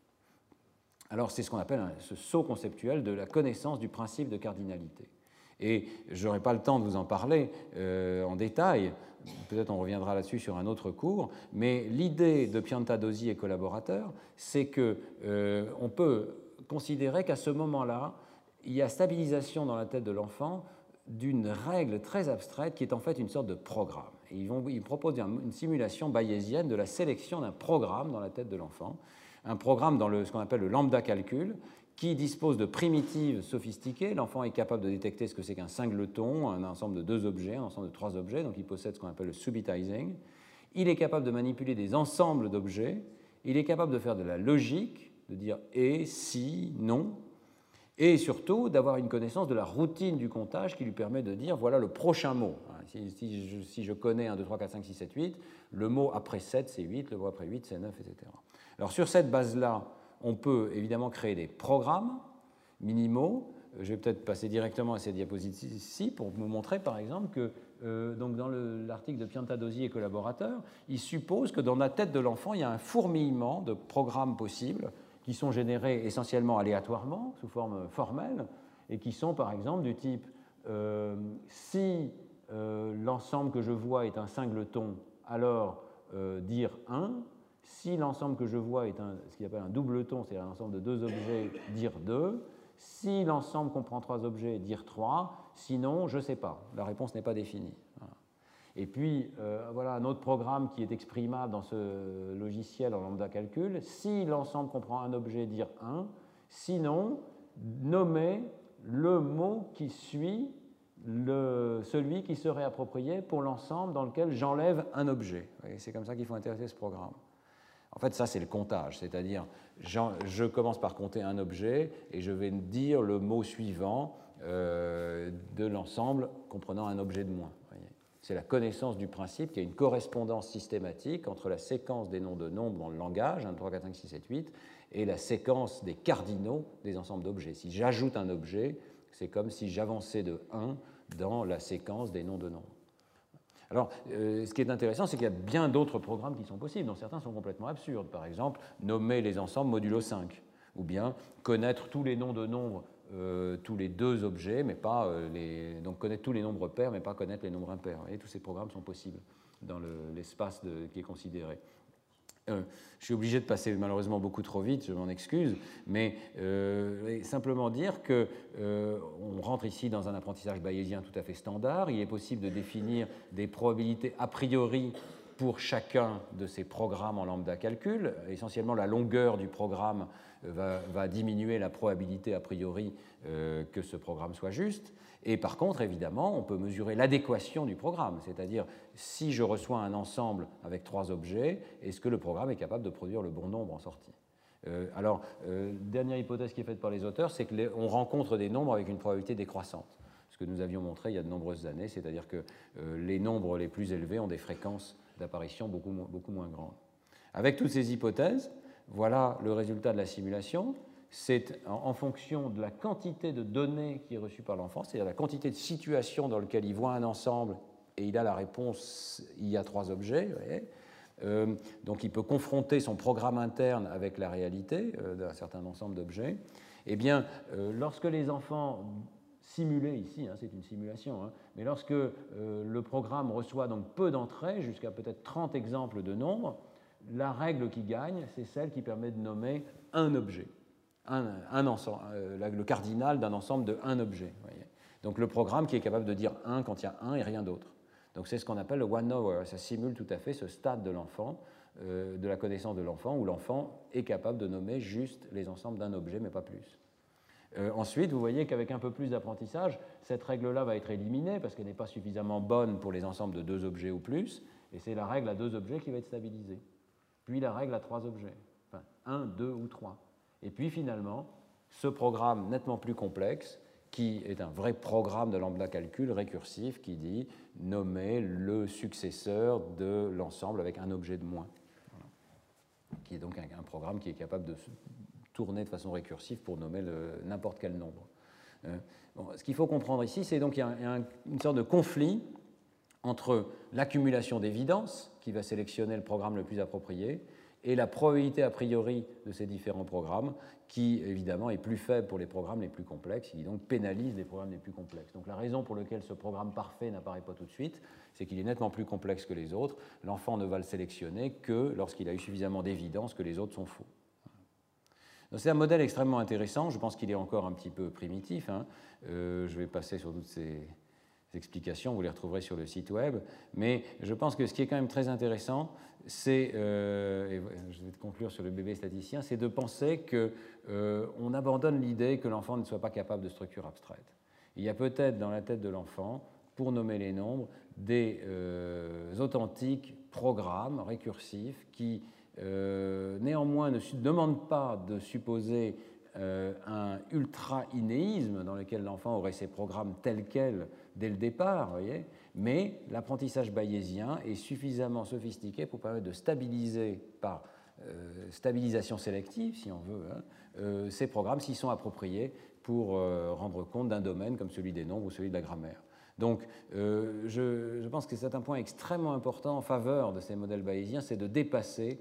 Alors c'est ce qu'on appelle un, ce saut conceptuel de la connaissance du principe de cardinalité. Et je n'aurai pas le temps de vous en parler euh, en détail, peut-être on reviendra là-dessus sur un autre cours, mais l'idée de Piantadosi et collaborateurs, c'est qu'on euh, peut considérer qu'à ce moment-là, il y a stabilisation dans la tête de l'enfant d'une règle très abstraite qui est en fait une sorte de programme. Et ils, vont, ils proposent une simulation bayésienne de la sélection d'un programme dans la tête de l'enfant, un programme dans le, ce qu'on appelle le lambda calcul, qui dispose de primitives sophistiquées. L'enfant est capable de détecter ce que c'est qu'un singleton, un ensemble de deux objets, un ensemble de trois objets, donc il possède ce qu'on appelle le subitizing. Il est capable de manipuler des ensembles d'objets, il est capable de faire de la logique, de dire et, si, non, et surtout d'avoir une connaissance de la routine du comptage qui lui permet de dire voilà le prochain mot. Si, si, je, si je connais un, deux, trois, quatre, cinq, six, sept, huit, le mot après sept c'est huit, le mot après huit c'est neuf, et cetera. Alors sur cette base-là, on peut évidemment créer des programmes minimaux. Je vais peut-être passer directement à ces diapositives ici pour vous montrer par exemple que euh, donc dans l'article de Piantadosi et collaborateurs, il suppose que dans la tête de l'enfant, il y a un fourmillement de programmes possibles qui sont générés essentiellement aléatoirement, sous forme formelle, et qui sont par exemple du type euh, si euh, l'ensemble que je vois est un singleton, alors euh, dire un, si l'ensemble que je vois est un, ce qu'il appelle un doubleton, c'est-à-dire un ensemble de deux objets, dire deux, si l'ensemble comprend trois objets, dire trois, sinon je ne sais pas, la réponse n'est pas définie. Voilà. Et puis, euh, voilà un autre programme qui est exprimable dans ce logiciel en lambda calcul. Si l'ensemble comprend un objet, dire un. Sinon, nommer le mot qui suit le, celui qui serait approprié pour l'ensemble dans lequel j'enlève un objet. C'est comme ça qu'il faut interpréter ce programme. En fait, ça, c'est le comptage, c'est-à-dire je commence par compter un objet et je vais dire le mot suivant euh, de l'ensemble comprenant un objet de moins. C'est la connaissance du principe qu'il y a une correspondance systématique entre la séquence des noms de nombres dans le langage, un, deux, trois, quatre, cinq, six, sept, huit, et la séquence des cardinaux des ensembles d'objets. Si j'ajoute un objet, c'est comme si j'avançais de un dans la séquence des noms de nombres. Alors, euh, ce qui est intéressant, c'est qu'il y a bien d'autres programmes qui sont possibles, dont certains sont complètement absurdes. Par exemple, nommer les ensembles modulo cinq, ou bien connaître tous les noms de nombres Euh, tous les deux objets, mais pas euh, les... donc connaître tous les nombres pairs, mais pas connaître les nombres impairs. Vous voyez, tous ces programmes sont possibles dans l'espace le, qui est considéré. Euh, je suis obligé de passer malheureusement beaucoup trop vite, je m'en excuse, mais euh, simplement dire que euh, on rentre ici dans un apprentissage bayésien tout à fait standard. Il est possible de définir des probabilités a priori pour chacun de ces programmes en lambda calcul. Essentiellement, la longueur du programme va, va diminuer la probabilité a priori euh, que ce programme soit juste. Et par contre, évidemment, on peut mesurer l'adéquation du programme, c'est-à-dire si je reçois un ensemble avec trois objets, est-ce que le programme est capable de produire le bon nombre en sortie. Euh, alors, euh, dernière hypothèse qui est faite par les auteurs, c'est qu'on rencontre des nombres avec une probabilité décroissante. Ce que nous avions montré il y a de nombreuses années, c'est-à-dire que euh, les nombres les plus élevés ont des fréquences d'apparition beaucoup, beaucoup moins grandes. Avec toutes ces hypothèses, voilà le résultat de la simulation. C'est en, en fonction de la quantité de données qui est reçue par l'enfant, c'est-à-dire la quantité de situations dans lesquelles il voit un ensemble et il a la réponse, il y a trois objets. Vous voyez. Euh, donc il peut confronter son programme interne avec la réalité euh, d'un certain ensemble d'objets. Eh bien, euh, lorsque les enfants simulés ici, hein, c'est une simulation, hein, mais lorsque euh, le programme reçoit donc peu d'entrées, jusqu'à peut-être trente exemples de nombres, la règle qui gagne, c'est celle qui permet de nommer un objet, un, un ensemble, euh, le cardinal d'un ensemble de un objet. Voyez. Donc le programme qui est capable de dire un quand il y a un et rien d'autre. Donc c'est ce qu'on appelle le one-hour. Ça simule tout à fait ce stade de l'enfant, euh, de la connaissance de l'enfant, où l'enfant est capable de nommer juste les ensembles d'un objet, mais pas plus. Euh, ensuite, vous voyez qu'avec un peu plus d'apprentissage, cette règle-là va être éliminée parce qu'elle n'est pas suffisamment bonne pour les ensembles de deux objets ou plus, et c'est la règle à deux objets qui va être stabilisée. Puis la règle à trois objets, enfin un, deux ou trois. Et puis finalement, ce programme nettement plus complexe, qui est un vrai programme de lambda calcul récursif qui dit nommer le successeur de l'ensemble avec un objet de moins. Voilà. Qui est donc un, un programme qui est capable de tourner de façon récursive pour nommer n'importe quel nombre. Euh, bon, ce qu'il faut comprendre ici, c'est donc qu'il y a, un, il y a un, une sorte de conflit entre l'accumulation d'évidence, qui va sélectionner le programme le plus approprié, et la probabilité a priori de ces différents programmes, qui évidemment est plus faible pour les programmes les plus complexes, et qui donc pénalise les programmes les plus complexes. Donc la raison pour laquelle ce programme parfait n'apparaît pas tout de suite, c'est qu'il est nettement plus complexe que les autres. L'enfant ne va le sélectionner que lorsqu'il a eu suffisamment d'évidence que les autres sont faux. C'est un modèle extrêmement intéressant, je pense qu'il est encore un petit peu primitif. Hein. Euh, je vais passer sur toutes ces explications, vous les retrouverez sur le site web, mais je pense que ce qui est quand même très intéressant, c'est, euh, et je vais conclure sur le bébé statisticien, c'est de penser qu'on euh, abandonne l'idée que l'enfant ne soit pas capable de structure abstraite. Il y a peut-être dans la tête de l'enfant, pour nommer les nombres, des euh, authentiques programmes récursifs qui Euh, néanmoins, ne demande pas de supposer euh, un ultra-inéisme dans lequel l'enfant aurait ses programmes tels quels dès le départ, voyez, mais l'apprentissage bayésien est suffisamment sophistiqué pour permettre de stabiliser par euh, stabilisation sélective, si on veut, hein, euh, ces programmes s'ils sont appropriés pour euh, rendre compte d'un domaine comme celui des nombres ou celui de la grammaire. Donc, euh, je, je pense que c'est un point extrêmement important en faveur de ces modèles bayésiens, c'est de dépasser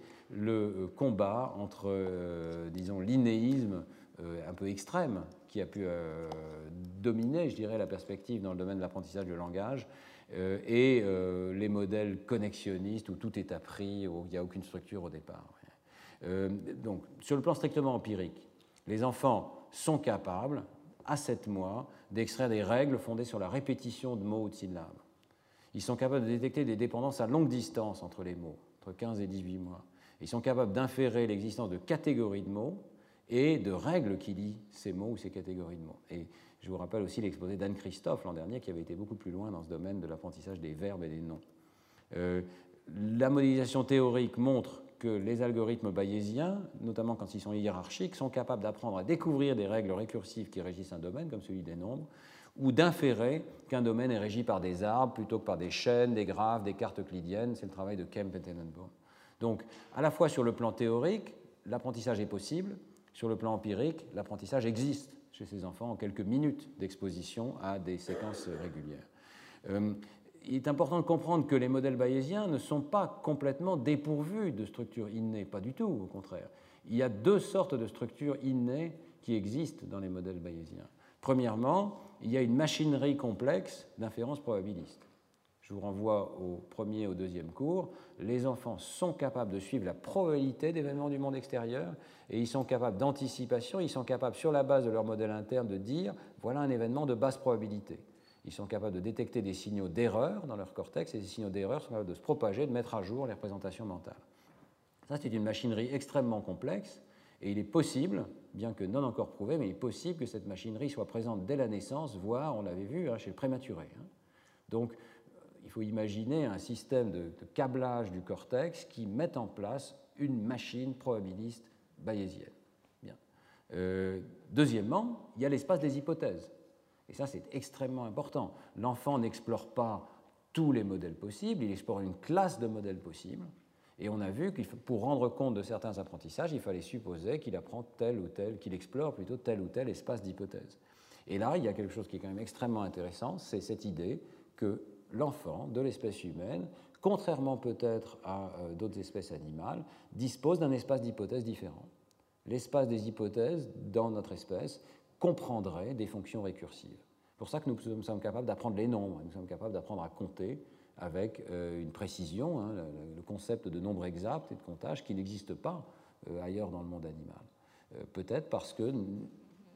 le combat entre, euh, disons, l'innéisme euh, un peu extrême qui a pu euh, dominer, je dirais, la perspective dans le domaine de l'apprentissage du langage euh, et euh, les modèles connexionnistes où tout est appris, où il n'y a aucune structure au départ. Euh, donc, sur le plan strictement empirique, les enfants sont capables, à sept mois, d'extraire des règles fondées sur la répétition de mots ou de syllabes. Ils sont capables de détecter des dépendances à longue distance entre les mots, entre quinze et dix-huit mois. Ils sont capables d'inférer l'existence de catégories de mots et de règles qui lient ces mots ou ces catégories de mots. Et je vous rappelle aussi l'exposé d'Anne Christophe l'an dernier, qui avait été beaucoup plus loin dans ce domaine de l'apprentissage des verbes et des noms. Euh, la modélisation théorique montre que les algorithmes bayésiens, notamment quand ils sont hiérarchiques, sont capables d'apprendre à découvrir des règles récursives qui régissent un domaine, comme celui des nombres, ou d'inférer qu'un domaine est régi par des arbres plutôt que par des chaînes, des graphes, des cartes euclidiennes. C'est le travail de Kemp et Tenenbaum. Donc, à la fois sur le plan théorique, l'apprentissage est possible, sur le plan empirique, l'apprentissage existe chez ces enfants en quelques minutes d'exposition à des séquences régulières. Euh, Il est important de comprendre que les modèles bayésiens ne sont pas complètement dépourvus de structures innées, pas du tout, au contraire. Il y a deux sortes de structures innées qui existent dans les modèles bayésiens. Premièrement, il y a une machinerie complexe d'inférence probabiliste. Je vous renvoie au premier et au deuxième cours. Les enfants sont capables de suivre la probabilité d'événements du monde extérieur et ils sont capables d'anticipation, ils sont capables, sur la base de leur modèle interne, de dire voilà un événement de basse probabilité. Ils sont capables de détecter des signaux d'erreur dans leur cortex et ces signaux d'erreur sont capables de se propager, de mettre à jour les représentations mentales. Ça, c'est une machinerie extrêmement complexe et il est possible, bien que non encore prouvé, mais il est possible que cette machinerie soit présente dès la naissance, voire, on l'avait vu, hein, chez le prématuré. Hein. Donc, il faut imaginer un système de, de câblage du cortex qui met en place une machine probabiliste bayésienne. Bien. Euh, deuxièmement, il y a l'espace des hypothèses. Et ça, c'est extrêmement important. L'enfant n'explore pas tous les modèles possibles, il explore une classe de modèles possibles. Et on a vu que pour rendre compte de certains apprentissages, il fallait supposer qu'il apprend tel ou tel, qu'il explore plutôt tel ou tel espace d'hypothèse. Et là, il y a quelque chose qui est quand même extrêmement intéressant, c'est cette idée que l'enfant de l'espèce humaine, contrairement peut-être à euh, d'autres espèces animales, dispose d'un espace d'hypothèse différent. L'espace des hypothèses, dans notre espèce, comprendrait des fonctions récursives. C'est pour ça que nous, nous sommes capables d'apprendre les nombres, nous sommes capables d'apprendre à compter avec euh, une précision, hein, le, le concept de nombre exact et de comptage qui n'existe pas euh, ailleurs dans le monde animal. Euh, peut-être parce que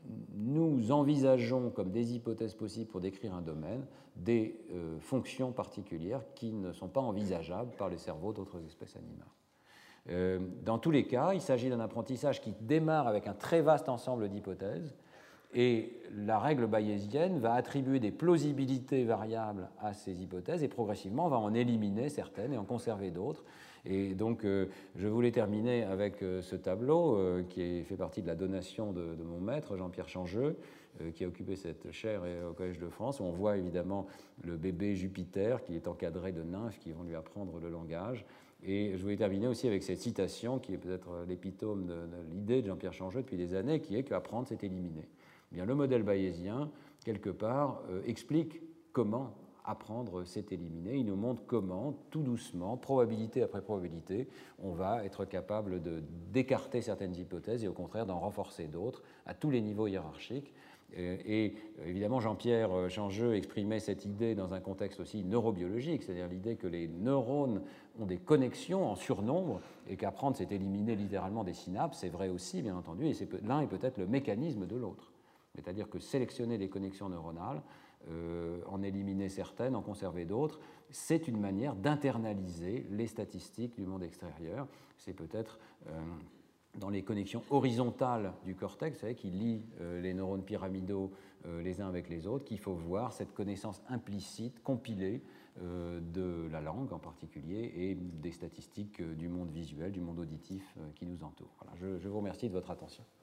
nous envisageons comme des hypothèses possibles pour décrire un domaine des euh, fonctions particulières qui ne sont pas envisageables par le cerveau d'autres espèces animales. Euh, dans tous les cas, il s'agit d'un apprentissage qui démarre avec un très vaste ensemble d'hypothèses, et la règle bayésienne va attribuer des plausibilités variables à ces hypothèses et progressivement va en éliminer certaines et en conserver d'autres. Et donc, euh, je voulais terminer avec euh, ce tableau euh, qui est, fait partie de la donation de, de mon maître, Jean-Pierre Changeux, euh, qui a occupé cette chaire au Collège de France, où on voit évidemment le bébé Jupiter qui est encadré de nymphes qui vont lui apprendre le langage. Et je voulais terminer aussi avec cette citation qui est peut-être l'épitome de, de l'idée de Jean-Pierre Changeux depuis des années, qui est qu'apprendre, c'est éliminer. Bien, le modèle bayésien, quelque part, euh, explique comment apprendre, c'est éliminer. Il nous montre comment, tout doucement, probabilité après probabilité, on va être capable d'écarter certaines hypothèses et au contraire d'en renforcer d'autres à tous les niveaux hiérarchiques. Et évidemment, Jean-Pierre Changeux exprimait cette idée dans un contexte aussi neurobiologique, c'est-à-dire l'idée que les neurones ont des connexions en surnombre et qu'apprendre, c'est éliminer littéralement des synapses. C'est vrai aussi, bien entendu, et l'un est peut-être le mécanisme de l'autre. C'est-à-dire que sélectionner les connexions neuronales, euh, en éliminer certaines, en conserver d'autres, c'est une manière d'internaliser les statistiques du monde extérieur. C'est peut-être euh, dans les connexions horizontales du cortex, vous savez, qui lient euh, les neurones pyramidaux euh, les uns avec les autres, qu'il faut voir cette connaissance implicite, compilée euh, de la langue en particulier et des statistiques euh, du monde visuel, du monde auditif euh, qui nous entoure. Voilà, je, je vous remercie de votre attention.